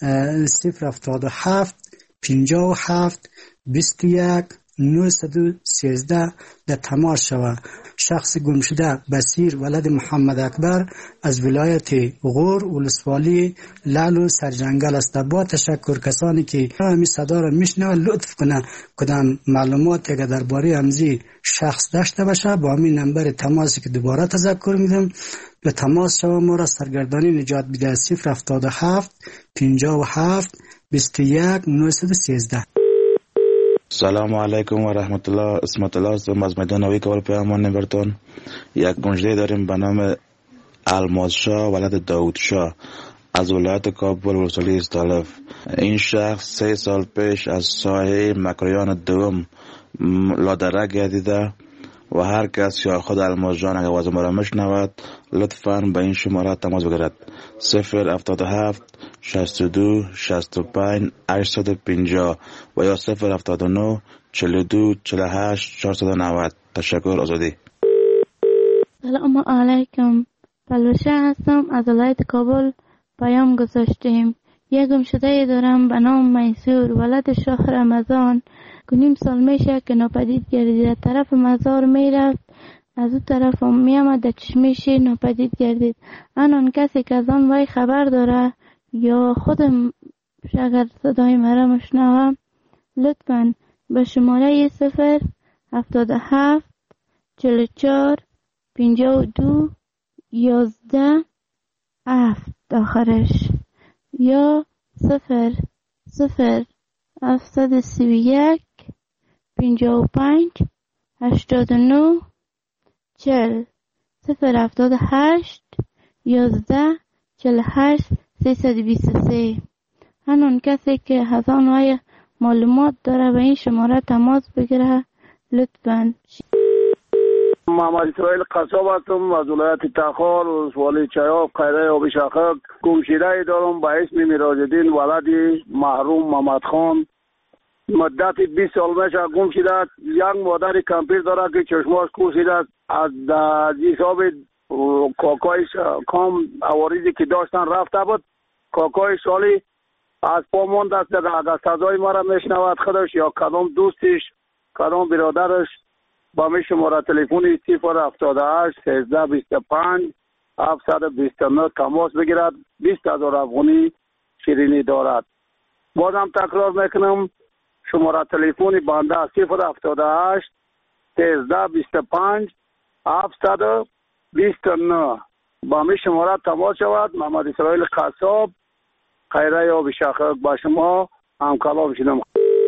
077 57 21 913 در تماس شود. شخص گم شده بصیر ولد محمد اکبر از ولایت غور ولسوالی لالو سرجنگل است. با تشکر کسانی که همین صدا را میشنوه لطف کنه کدام معلومات اگر درباره همزی شخص داشته باشه با همین نمبر تماسی که دوباره تذکر میدم به تماس شود. ما را سرگردانی نجات بده 077 57 21 913. سلام علیکم و رحمت الله. اسمت الله هستم از میدان نوی کابل پیامان برتون. یک گنجده داریم به نام الماس شاه ولد داود شاه از ولایت کابل ولسوالی استالف. این شخص 3 سال پیش از ساحه مکریان دوم لادره گردیده و هر کس یا خود الماس جان اگر آواز ما را میشنود لطفاً به این شماره تماس بگیرد 077 62 65 850 و یا 079 42 48 490. تشکر. آزادی. سلام علیکم. بلوشه هستم از ولایت کابل. پیام گذاشتیم. یک گمشده دارم به نام میسور ولد شاه رمضان. 2.5 سال میشه که ناپدید گردید. طرف مزار میرفت از اون طرف میامد در چشمش ناپدید گردید. آن کسی که از آن وی خبر داره یا خودم اگر صدای مرا مشنوه لطفاً به شماره 077 44 52 11 7 آخرش یا 731 55 89 40 078 11 48 323. هنون کسی که هزان وی معلومات داره به این شماره تماس بگیره لطفاً. محمد اسرائیل قصاب هستم از ولایت تخار ولسوالی چایاب خیره آبی شاخک. گمشده دارم به اسم میراج‌الدین ولد محروم محمد خان. مدت 20 سال میشه گم شده. یک مادر کمپیر داره که چشماش کوسیده از حساب کاکایش کام عوارضی که داشتن رفته بود. کاکای سالی از پا ماند است. اگر صدای ما را میشنود خودش یا کدام دوستش کدام برادرش با می شماره تلفنی 078 1325 729 تماس بگیرد. 20,000 افغانی شیرینی دارد. بازم تکرار میکنم شماره تلفنی بنده 078 1325 729 با می شماره تماس شود. محمد اسرائیل قصاب خیره آبی شاخک با شما هم کلام شدم.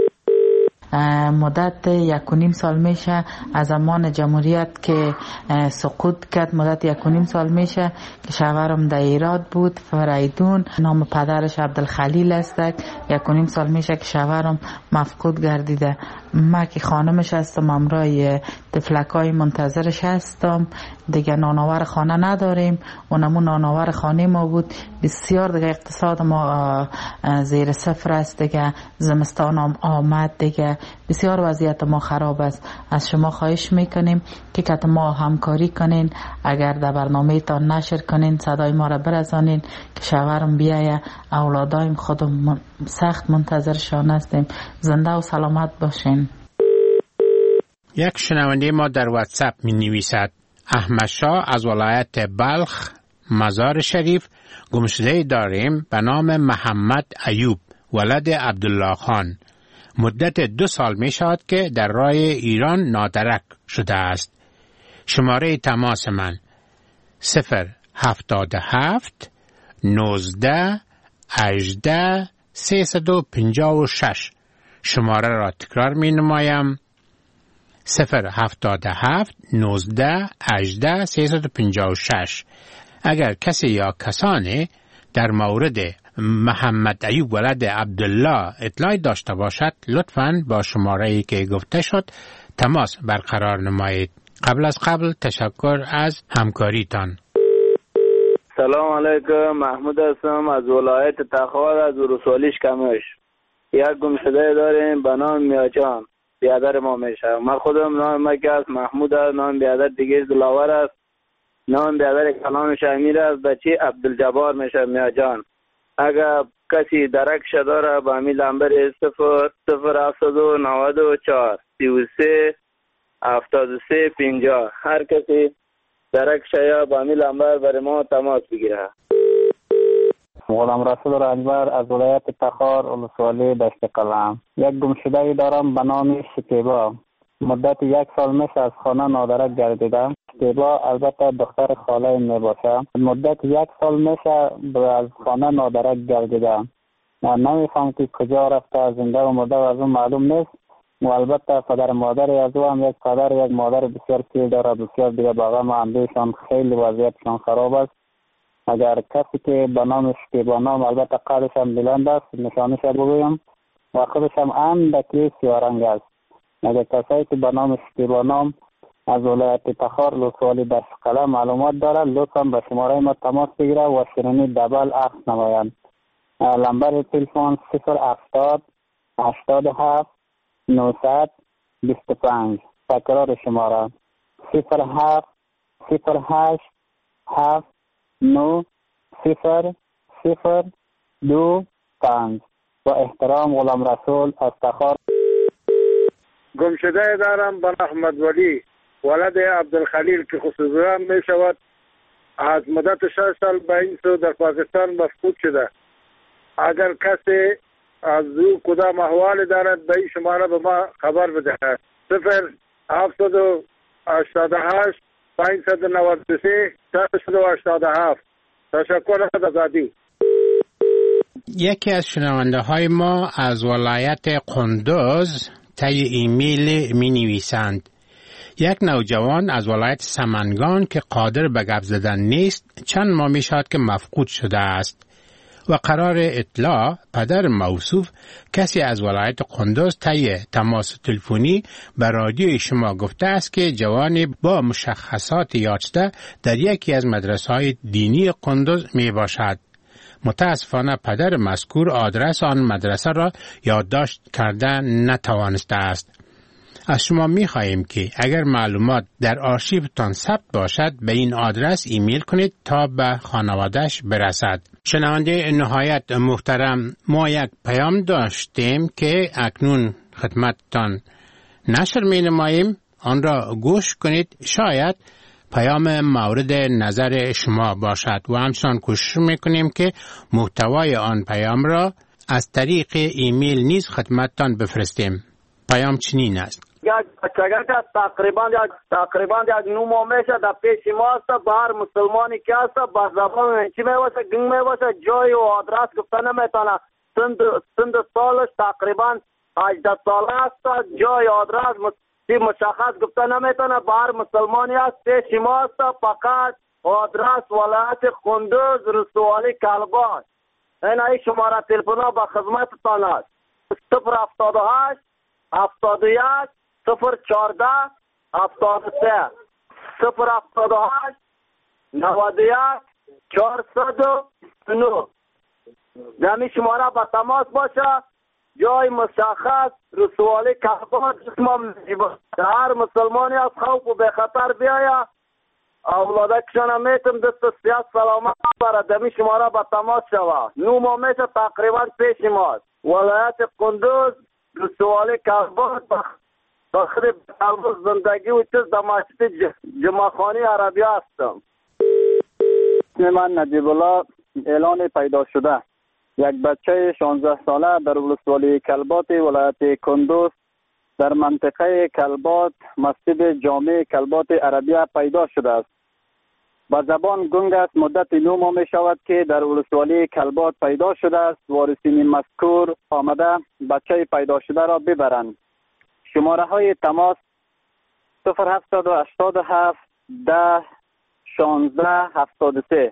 مدت 1.5 سال میشه از زمان جمهوریت که سقوط کرد. مدت 1.5 سال میشه که شوهرم در ایراد بود فریدون، نام پدرش عبدالخلیل است. 1.5 سال میشه که شوهرم مفقود گردیده. ما که خانمش هستم امرای تفلکای منتظرش هستم. دیگه نانآور خانه نداریم. اونمون نانآور خانه ما بود بسیار دیگه اقتصاد ما زیر صفر است دیگه، زمستان هم آمد دیگه، بسیار وضعیت ما خراب است. از شما خواهش میکنیم که ما همکاری کنین، اگر در برنامه تان نشر کنین صدای ما را برسانین که شوهرم بیایه، اولادایم خودم سخت منتظرشان هستیم. زنده و سلامت باشین. یک شنونده ما در واتساپ می نویسد: احمد شاه از ولایت بلخ مزار شریف گمشده داریم به نام محمد ایوب ولد عبدالله خان. مدت 2 سال می شود که در راه ایران نادرک شده است. شماره تماس من 077 19 18 356. شماره را تکرار می نمایم: 077 19 18 356. اگر کسی یا کسانی در مورد محمد ایوب ولد عبدالله اطلاعی داشته باشد، لطفاً با شماره‌ای که گفته شد تماس برقرار نمایید. قبل از قبل تشکر از همکاریتان. سلام علیکم، محمود هستم از ولایت تخار از ولسوالی کمش. یک گمشده داریم به نام میاجان، بیادر ما میشه. من خودم نام مکه است، محمود است. نام بیادر دیگه دلاور است. نام بیادر کلانش امیر است. بچه عبدالجبار میشه میاجان. اگر کسی درک داره با می لمبر 00794 33 73 50. هر کسی درک یا با می لمبر بر ما تماس بگیره. غلام رسول رنجبر از ولایت تخار ولسوالی دشت قلم. یک گمشده دارم به نام شکیبا. مدت 1 سال میشه از خانه نادرک گردیدم. شکیبا البته دختر خاله می باشه. مدت 1 سال میشه از خانه نادرک گردیدم. من نمیفهم که کجا رفته، زنده و مرده و از اون معلوم نیست. و البته پدر مادر از او هم یک پدر یک مادر بسیار پیر داره. بسیار دیگه باقا ما اندیشان خیلی وضعیتشان خراب است. اگر کسی که به نام شکیبا نام، البته قدش هم بلند است، نشانش بگویم و خودش هم اندکی سیارنگ است. اگر کسایی که به نام شکیبا نام از ولایت تخار ولسوالی دشت قلم معلومات داره، لطفا به شماره ما تماس بگیره و شیرینی دبل عکس نمایند. لمبر تلفن 070 87 925. تکرار شماره 07 08 7 9 0 0 2 5. با احترام، غلام رسول از تخار. گمشده دارم به احمد ولی ولد عبدالخلیل که خصوصا می شود از مدت 6 سال به این سو در پاکستان مفقود شده. اگر کسی از او کدام احوال دارد به این شماره به ما خبر بده. 0788 593 387. تشکر از آزادی. یکی از شنونده های ما از ولایت قندوز طی ایمیل می نویسند: یک نوجوان از ولایت سمنگان که قادر به گپ زدن نیست چند ماه می شود که مفقود شده است و قرار اطلاع پدر موصوف کسی از ولایت قندوز طی تماس تلفنی به رادیوی شما گفته است که جوانی با مشخصات یافته در یکی از مدرسه‌های دینی قندوز می باشد. متاسفانه پدر مذکور آدرس آن مدرسه را یادداشت کرده نتوانسته است. از شما می خواهیم که اگر معلومات در آرشیوتان ثبت باشد به این آدرس ایمیل کنید تا به خانواده‌اش برسد. شنونده نهایت محترم، ما یک پیام داشتیم که اکنون خدمتتان نشر می نماییم. آن را گوش کنید، شاید پیام مورد نظر شما باشد و همچنان کوشش میکنیم که محتوای آن پیام را از طریق ایمیل نیز خدمتتان بفرستیم. پیام چنین است: یک بچگه که تقریبا یک 9 ماه میشه در پیش ما است. بر مسلمانی که است با زبان چی میواسه گنگ میواسه جای و آدرس گفته نمیتونه. سند سالش تقریبا 18 ساله است. جای آدرس مشخص گفته نمیتونه. بر مسلمانی است پیش ما است. فقط آدرس ولایت قندوز ولسوالی کلباش. این شماره تلفن با خدمتتان است: 078 71 014 73 078 91 429. دمی شماره به تماس باشه. جای مشخص رسوالی کلبات اسمم نجیبه. هر مسلمانی از خوف و به خطر بیاید اولادکشان میتم دست سیاست سلامت برای دمی شماره به تماس شوه. 9 ماه میشه تقریبا پیش ماست. ولایت قندوز رسوالی کلبات بخری کلبات زندگی و چیز در مسجد جمعخانی عربی هستم. من نجیب الله اعلان پیدا شده. یک بچه 16 ساله در ولسوالی کلبات ولایت کندوز در منطقه کلبات مسجد جامع کلبات عربیه پیدا شده است. با زبان گنگ است. مدت 9 ماه می شود که در ولسوالی کلبات پیدا شده است. وارثین مذکور آمده بچه پیدا شده را ببرند. شماره های تماس 0787 10 16 73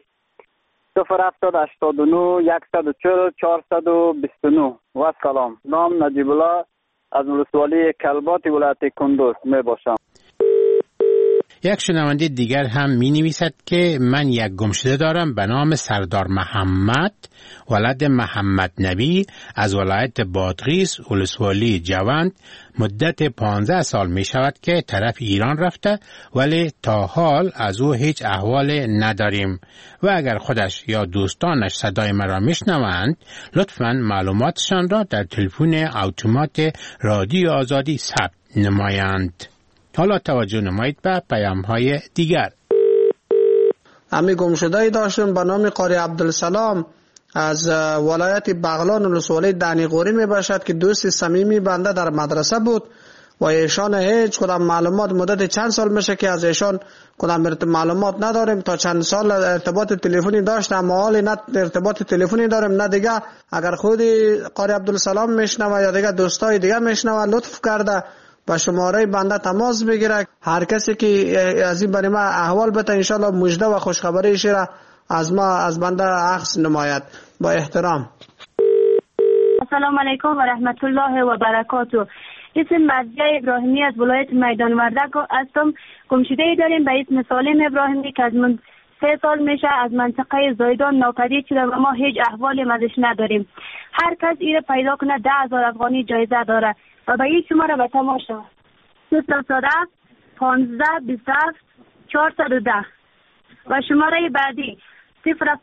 0789 140 429 و سلام. نام نجیب الله از ولسوالی کلبات ولایت کندوز می باشم. یک شنونده دیگر هم می نویسد که من یک گمشده دارم به نام سردار محمد ولد محمد نبی از ولایت بادغیس ولسوالی جوند. مدت 15 سال می شود که طرف ایران رفته ولی تا حال از او هیچ احوال نداریم و اگر خودش یا دوستانش صدای مرا میشنوند لطفاً معلوماتشان را در تلفن اتومات رادیو آزادی ثبت نمایند. حالا توجه نمایید به پیام‌های دیگر. امی گمشده‌ای داشتم به نام قاری عبدالسلام از ولایت بغلان ولسوالی دنیقوری می باشد که دوست صمیمی بنده در مدرسه بود و ایشان هیچ کدام معلومات مدت چند سال میشه که از ایشان کدام معلومات نداریم. تا چند سال ارتباط تلفنی داشتم اما حالی نه ارتباط تلفنی داریم نه دیگه. اگر خودی قاری عبدالسلام میشنوه یا دیگه دوستای دیگه میشنوه لطف کرده با شماره بنده تماس بگیره. هر کسی که از این برای ما احوال بده انشالله مژده و خوشخبری شیره از ما از بنده عکس نماید. با احترام. السلام علیکم و رحمت الله و برکاته. اسم مرضیه ابراهیمی از ولایت میدان وردک هستم. گمشده‌ای داریم به اسم سالم ابراهیمی که از من 3 سال میشه از منطقه زایدان ناپدید شده و ما هیچ احوالی ازش نداریم. هر کس ایره پیدا کنه 10,000 افغانی جایزه داره و به این شماره به تماس شود 0 15 27 410 و شماره بعدی 0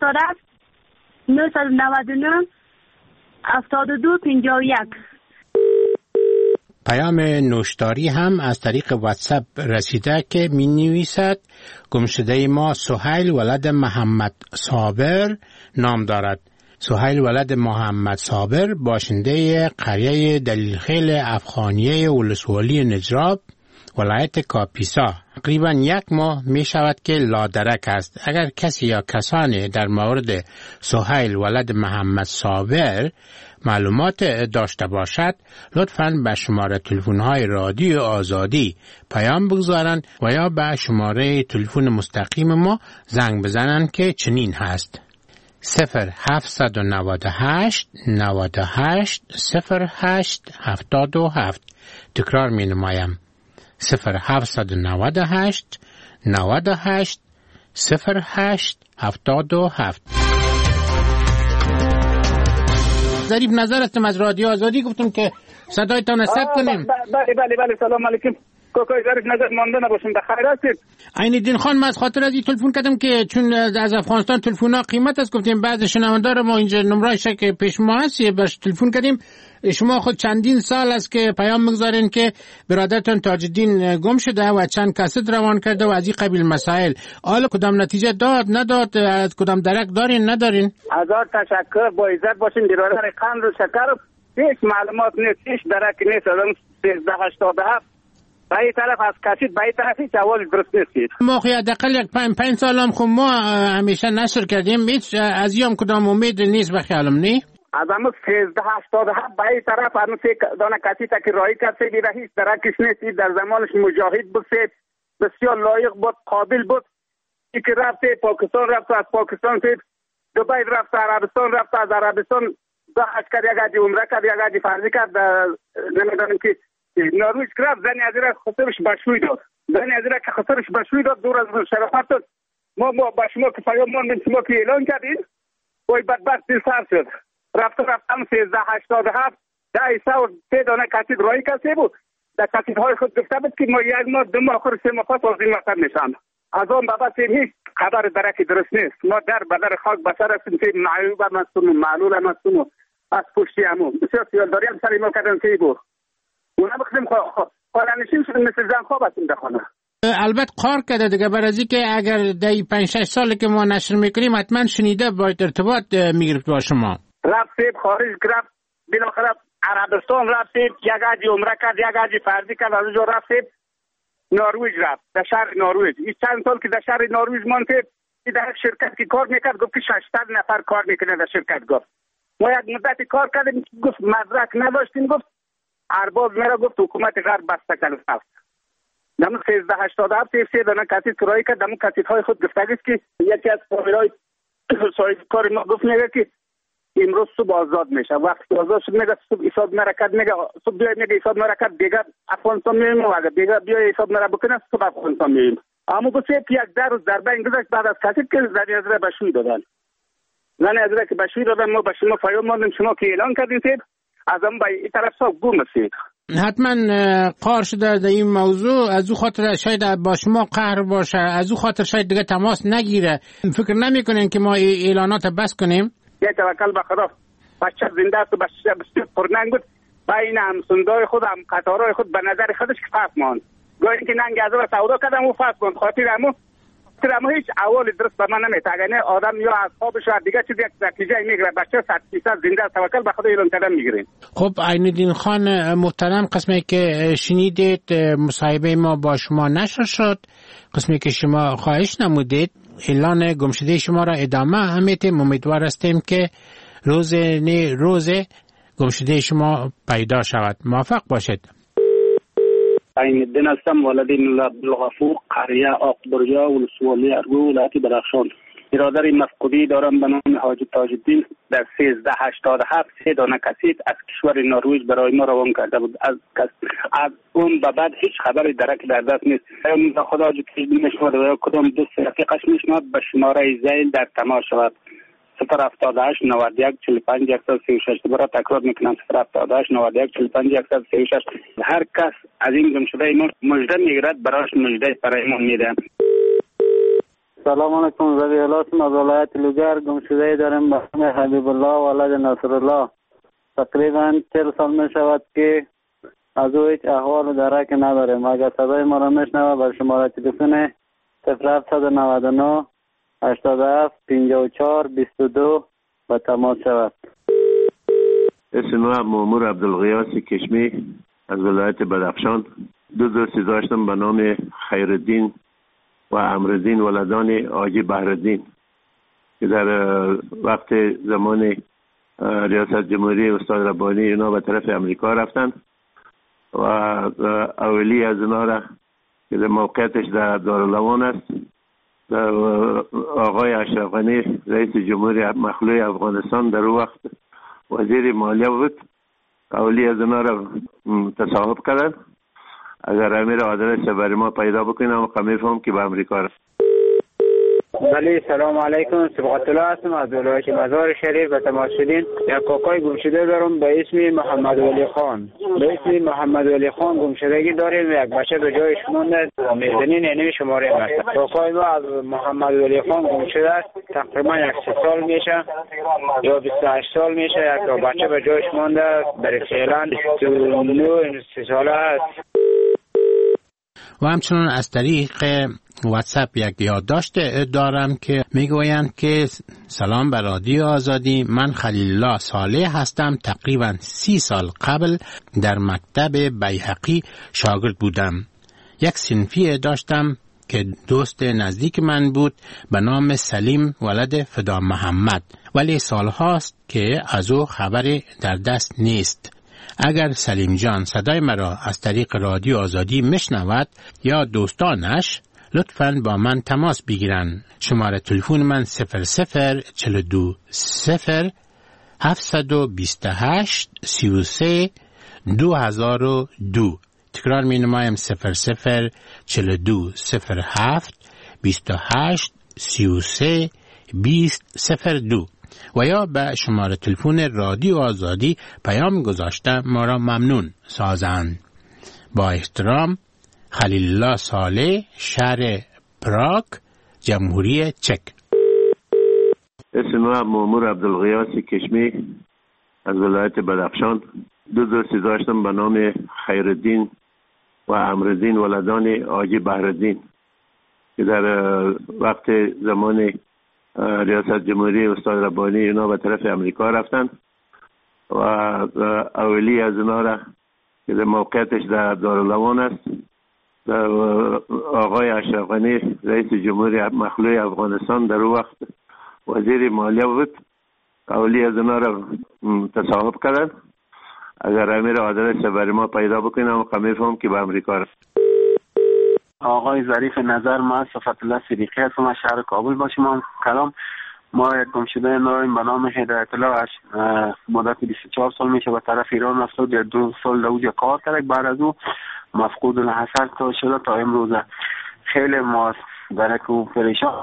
999 72 51. پیام نوشتاری هم از طریق واتساپ رسیده که می نویسد گمشده ما سهیل ولد محمد صابر نام دارد. سهیل ولد محمد صابر باشنده قریه دلیلخیل افغانیه ولسوالی نجراب ولایت کاپیسا تقریبا 1 ماه می شود که لادرک است. اگر کسی یا کسانی در مورد سهیل ولد محمد صابر معلومات داشته باشد لطفاً به شماره تلفن‌های رادیو آزادی پیام بگذارند و یا به شماره تلفن مستقیم ما زنگ بزنند که چنین هست 0798 98 08 77. تکرار می نمایم 0798 98 08 77. ظریف نظر هستم از رادیو آزادی. گفتم که صدایتان ثبت کنیم. بله سلام علیکم. کوکای ظریف نظر مانده نباشیم. بخیر هستید؟ عین الدین خان من از خاطر از این تلفن کردم که چون از افغانستان تلفن‌ها قیمت است گفتیم بعضی شنوندا ما اینجا نمره‌اش که پیش ما هست باش تلفن کردیم. شما خود چندین سال است که پیام می‌گذارین که برادرتون تاج‌الدین گم شده و چند کاست روان کرده و از این قبیل مسائل. حالا کدام نتیجه داد نداد؟ از کدام درک دارین ندارین؟ هزار تشکر. با عزت باشین. برادر قند و شکر هیچ معلومات نیست، هیچ درک نیست. از 1387 به این طرف از کشید به این طرف هیچ اول درست نیست. ما خیلی حداقل یک 5 سال هم خب ما همیشه نشر کردیم. هیچ از یام کدام امید نیست به خیالم نی. از همون 1387 به این طرف هنوز دانه کسی تا که رایی کرد دیده هیچ درکش نیست. در زمانش مجاهد بود، بسیار لایق بود، قابل بود. ای که رفته پاکستان رفت، از پاکستان دبی رفت، عربستان رفت، از عربستان داعش کرد، یک حاجی عمره کرد، یک حاجی فرضی کرد. نمیدانم که نروژ کرد. زنی از این خسرش بشوی داد، زنی از این که خسرش بشوی داد دور از شرافت داد. ما با شما که پیام ماندیم شما که اعلان کردین وای بدبخت دل سر شد رفتم 1387 3 دانه کسید رای کسی بود در کسیدهای خود گفته بود که ما 1 ماه 2 ماه آخر 3 ماه پس از این وطن میشم از آن بابت هیچ خبر درکی درست نیست ما در بدر خاک بسر هستیم که معیوب هم هستیم و معلول هم هستیم و از پشتی همون بسیار سیالداری هم سری ما کردن که بود اونا بخدیم خانه‌نشین شدیم مثل زن خواب هستیم در خانه البته قار کرده دیگه برای که اگر دی 5-6 سالی که ما نشر میکنیم حتما شنیده باید ارتباط میگرفت با شما رفتیم خارج گرفت بالاخره عربستان رفتیم یک حج عمره کرد یک حج فرضی کرد از اونجا رفتیم نروژ رفت در شهر نروژ این چند سال که در شهر نروژ ماندیم در یک شرکت که کار میکرد گفت که 600 نفر کار میکنه در شرکت گفت ما یک مدت کار کردیم گفت مدرک نداشتیم گفت ارباب میره گفت حکومت غرب بسته کرد دم 1387 3 دانه کسید کرایه کرد دم کسیدهای خود گفتگی است که یکی از فامیلای صاحب کار ما گفت میگه که امروز صبح آزاد میشه وقتی که آزاد شد میگه صبح حساب مرکت میگه صبح بیاید میگه حساب مرکت دیگه افغانستان میریم و اگه دیگه بیاید حساب مرکت بکنه صبح افغانستان میریم اما گفت یک روز ضربه این گذشت بعد از کسید که زنی از بشوی دادن زنی از که بشوی دادن ما به شما پیام ماندیم شما که اعلان کردین سید از اون به این طرف صاحب گم هستید حتما قار شده در این موضوع از او خاطر شاید با شما قهر باشه از او خاطر شاید دیگه تماس نگیره فکر نمیکنین که ما اعلانات بس کنیم یک توکل به خدا بچه زنده است و بچه بسیار پرننگ بود بین همسندای خود هم قطارهای خود به نظر خودش که فرق ماند گاهی که ننگ از را سودا کردم و فرق ماند خاطر اما هیچ اول درست به من نمیتگنه آدم یا از خوابش و دیگه چیز یک نتیجه میگیره بچه 100% زنده است توکل به خدا اعلان کردن میگیرین خب عین‌الدین خان محترم قسمی که شنیدید مصاحبه ما با شما نشر شد قسمی که شما خواهش نمودید اعلان گمشده شما را ادامه همیتیم امیدوار هستیم که روز گمشده شما پیدا شود موفق باشید عین‌الدین هستم والدین عبدالغفور قریه آقبریا ولسوالی ارگو ولایت بدخشان برادر مفقودی دارم به نام حاجی تاج‌الدین در 1387 3 دانه کسید از کشور نروژ برای ما روان کرده بود از اون به بعد هیچ خبری درک در دست نیست خدا جو تجدید نشود و کدام دوست رفیقش میشناد به شماره زیل در تماس شود 078 91 45 136 دوباره تکرار میکنم 078 91 45 136 هر کس از این گمشده مژده میگیرد برایش مژده برای ما میدن سلام علیکم زبی الاسم از ولایت لوگر گمشده داریم به نام حبیب الله ولد نصر الله تقریبا 40 سال می شود که از او هیچ احوال درک نداریم اگر صدای ما را میشنوه بر شماره تلفن 0799 87 54 22 و تماس شود. اسم مامور عبدالغیاس کشمی از ولایت بدخشان دو دوستی داشتم به نام خیرالدین و امرالدین ولدان حاجی بهرالدین که در وقت زمان ریاست جمهوری استاد ربانی اینا به طرف امریکا رفتن و اولی از اینا را که در موقعیتش در دارالعوان است آقای اشرف غنی رئیس جمهوری مخلوع افغانستان در وقت وزیر مالیه بود اولی از اینا را تصاحب کردن اگر امیر آدرس برای ما پیدا بکنم و میفهم که به امریکا رفت. بله سلام علیکم صبغت الله هستم از ولایت مزار شریف و تماس شدین یک کاکای گمشده دارم به اسم محمد ولی خان گمشدگی داریم یک بچه به جایش مونده میزنین یعنی شماره هست کاکای ما از محمد ولی خان گمشده است تقریبا 1 سال میشه یا 28 سال میشه یک بچه به جایش مونده در فعلا 29 ساله است و همچنان از طریق واتساپ یک یادداشت دارم که میگویند که سلام بر رادیو آزادی من خلیل الله صالح هستم تقریبا 30 سال قبل در مکتب بیهقی شاگرد بودم یک صنفی داشتم که دوست نزدیک من بود به نام سلیم ولد فدا محمد ولی سالهاست که از او خبری در دست نیست اگر سلیم جان صدای مرا از طریق رادیو آزادی میشنود یا دوستانش لطفاً با من تماس بگیرن شماره تلفن من 0042 0 728 33 2002 تکرار می نمایم 0042 07 28 33 2002 و یا به شماره تلفن رادیو آزادی پیام گذاشته ما را ممنون سازند. با احترام، خلیل الله صالح، شهر پراگ، جمهوری چک. اسم ما مامور عبدالغیاس کشمی از ولایت بدخشان. دو دوستی داشتم به نام خیرالدین و امرالدین ولدان آجی بهرالدین که در وقت زمان ریاست جمهوری استاد ربانی اینا به طرف امریکا رفتن و اولی از اینا را که در موقعیتش در دارالعوان است در آقای اشرف غنی رئیس جمهوری مخلوع افغانستان در وقت وزیر مالیه بود. اولی از اینا را تصاحب کردن. اگر امیر آدرس برای ما پیدا بکنم میفهم که به امریکا رفت. آقای ظریف نظر، ما صفت الله صدیقی هستم از شهر کابل با شما کلام. ما یک گمشده داریم به نام هدایت الله، مدت 24 سال میشه به طرف ایران رفته، 2 سال در اونجا کار کرد. بعد از او مفقود الحصر شده تا امروز. خیلی ما برای او پریشان.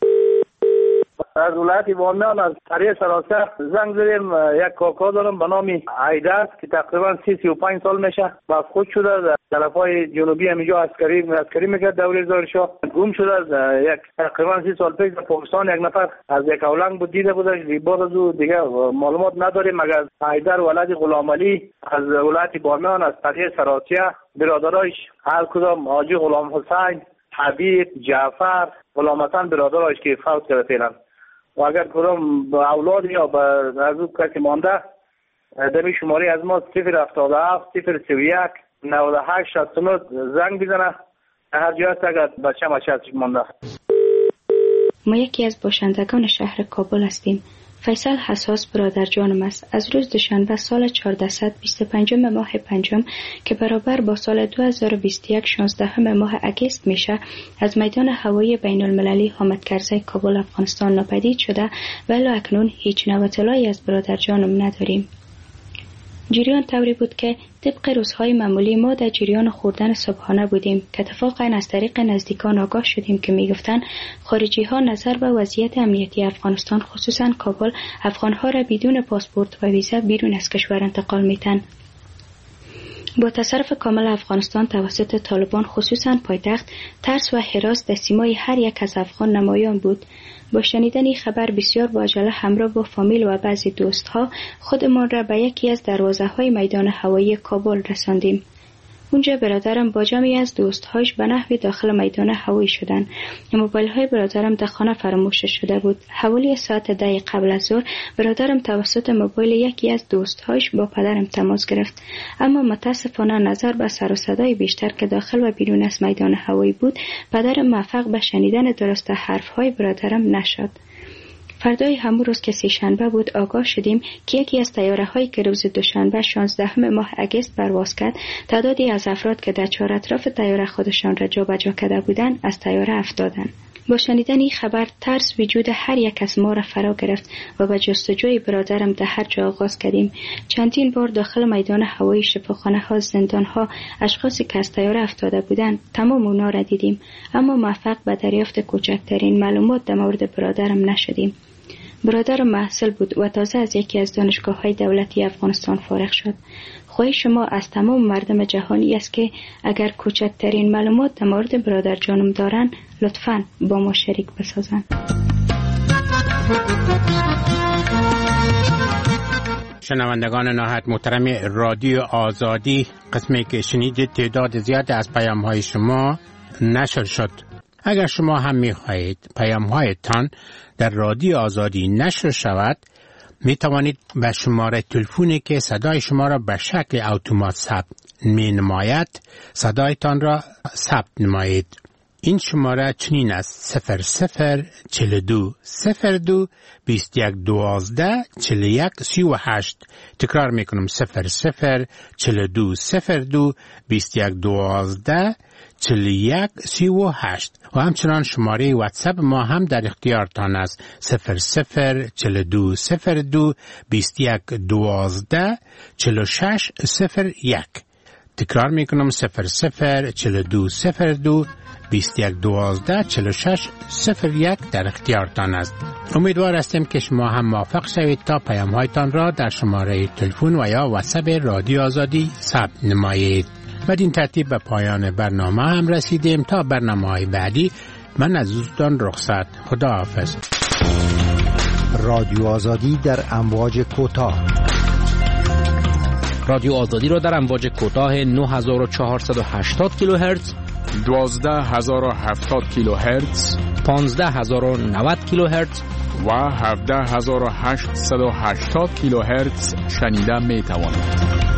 از ولایت بامیان از طریق سراسر زنگ زدیم. یک کاکا دارم به نام عیدر که تقریبا 35 سال میشه مفقود شده در طرفای جنوبی همینجا عسکری میکرد دوره زارشاه. گم شده یک تقریبا 30 سال پیش در پاکستان. یک نفر از یک اولنگ بود دیده بودش. بعد از او دیگه معلومات نداریم مگر عیدر ولد غلام علی از ولایت بامیان از طریق سراسر برادرایش هر کدام حاجی غلام حسین، حبیب، جعفر، غلام حسن برادرایش که فوت کرده فعلا. و اگر کدام اولاد یا از او کسی مانده دمی شماره از ما 077 031 98 69 زنگ بزنه. هر جای است اگر بچه ازش مانده. ما یکی از باشندگان شهر کابل هستیم. فیصل حساس برادر جانم است. از روز دوشنبه سال 1425 ماه پنجم که برابر با سال 2021 16 ماه اگست میشه، از میدان هوایی بین المللی حامد کرزی کابل افغانستان ناپدید شده و الی اکنون هیچ نوع اطلاعی از برادر جانم نداریم. جریان طوری بود که طبق روزهای معمولی ما در جریان خوردن صبحانه بودیم که اتفاقا از طریق نزدیکان آگاه شدیم که میگفتند خارجی ها نظر به وضعیت امنیتی افغانستان خصوصا کابل افغانها را بدون پاسپورت و ویزا بیرون از کشور انتقال میتن. با تصرف کامل افغانستان توسط طالبان خصوصا پایتخت، ترس و هراس در سیمای هر یک از افغان نمایان بود. با شنیدن این خبر بسیار با عجله همراه با فامیل و بعضی دوستها خودمان را به یکی از دروازه‌های میدان هوایی کابل رساندیم. اونجا برادرم با جمعی از دوستهاش به نحوی داخل میدان هوایی شدند. موبایل‌های برادرم در خانه فراموش شده بود. حوالی ساعت 10 قبل از ظهر برادرم توسط موبایل یکی از دوستهاش با پدرم تماس گرفت، اما متاسفانه نظر به سر و صدای بیشتر که داخل و بیرون از میدان هوایی بود، پدرم موفق به شنیدن درست حرف‌های برادرم نشد. فردای همون روز که سه‌شنبه بود آگاه شدیم که یکی از طیاره‌هایی که روز دوشنبه 16 ماه اگست پرواز کرد، تعدادی از افراد که در چهار اطراف طیاره خودشان را جابجا کرده بودند از طیاره افتادند. با شنیدن این خبر ترس وجود هر یک از ما را فرا گرفت و به جستجوی برادرم در هر جا آغاز کردیم. چندین بار داخل میدان هوایی، شفاخانه‌ها، زندان‌ها، اشخاصی که از طیاره افتاده بودند تمام اونا را دیدیم، اما موفق به دریافت کوچکترین معلومات در مورد برادرم نشدیم. برادرم محصل بود و تازه از یکی از دانشگاه‌های دولتی افغانستان فارغ شد. خواهش شما از تمام مردم جهانی است که اگر کوچکترین معلومات در مورد برادر جانم دارن لطفاً با ما شریک بسازن. شنوندگان نهایت محترم رادیو آزادی، قسمی که شنیدید تعداد زیاد از پیام‌های شما نشر شد. اگر شما هم می‌خواهید پیام‌هایتان در رادیو آزادی نشر شود، می توانید به شماره تلفنی که صدای شما را به شکل اتومات ثبت می نماید صدایتان را ثبت نمایید. این شماره چنین است: 0042 02 21 12 41 38. تکرار می کنم: 0042 02 21 12 41 38. و همچنان شماره واتساپ ما هم در اختیارتان است: 0042 02 21 12 46 01. تکرار می کنم: 0042 02 2112 46 01 در اختیارتان است. امیدوار هستیم که شما هم موافق شوید تا پیام هایتان را در شماره تلفن و یا واتساپ رادیو آزادی ثبت نمایید. بدین ترتیب به پایان برنامه هم رسیدیم. تا برنامه‌های بعدی من از دوستان رخصت. خداحافظ. رادیو آزادی در امواج کوتاه. رادیو آزادی را در امواج کوتاه 9480 کیلوهرتز، 12070 کیلوهرتز، 15090 کیلوهرتز و 17880 کیلوهرتز شنیده می توانید.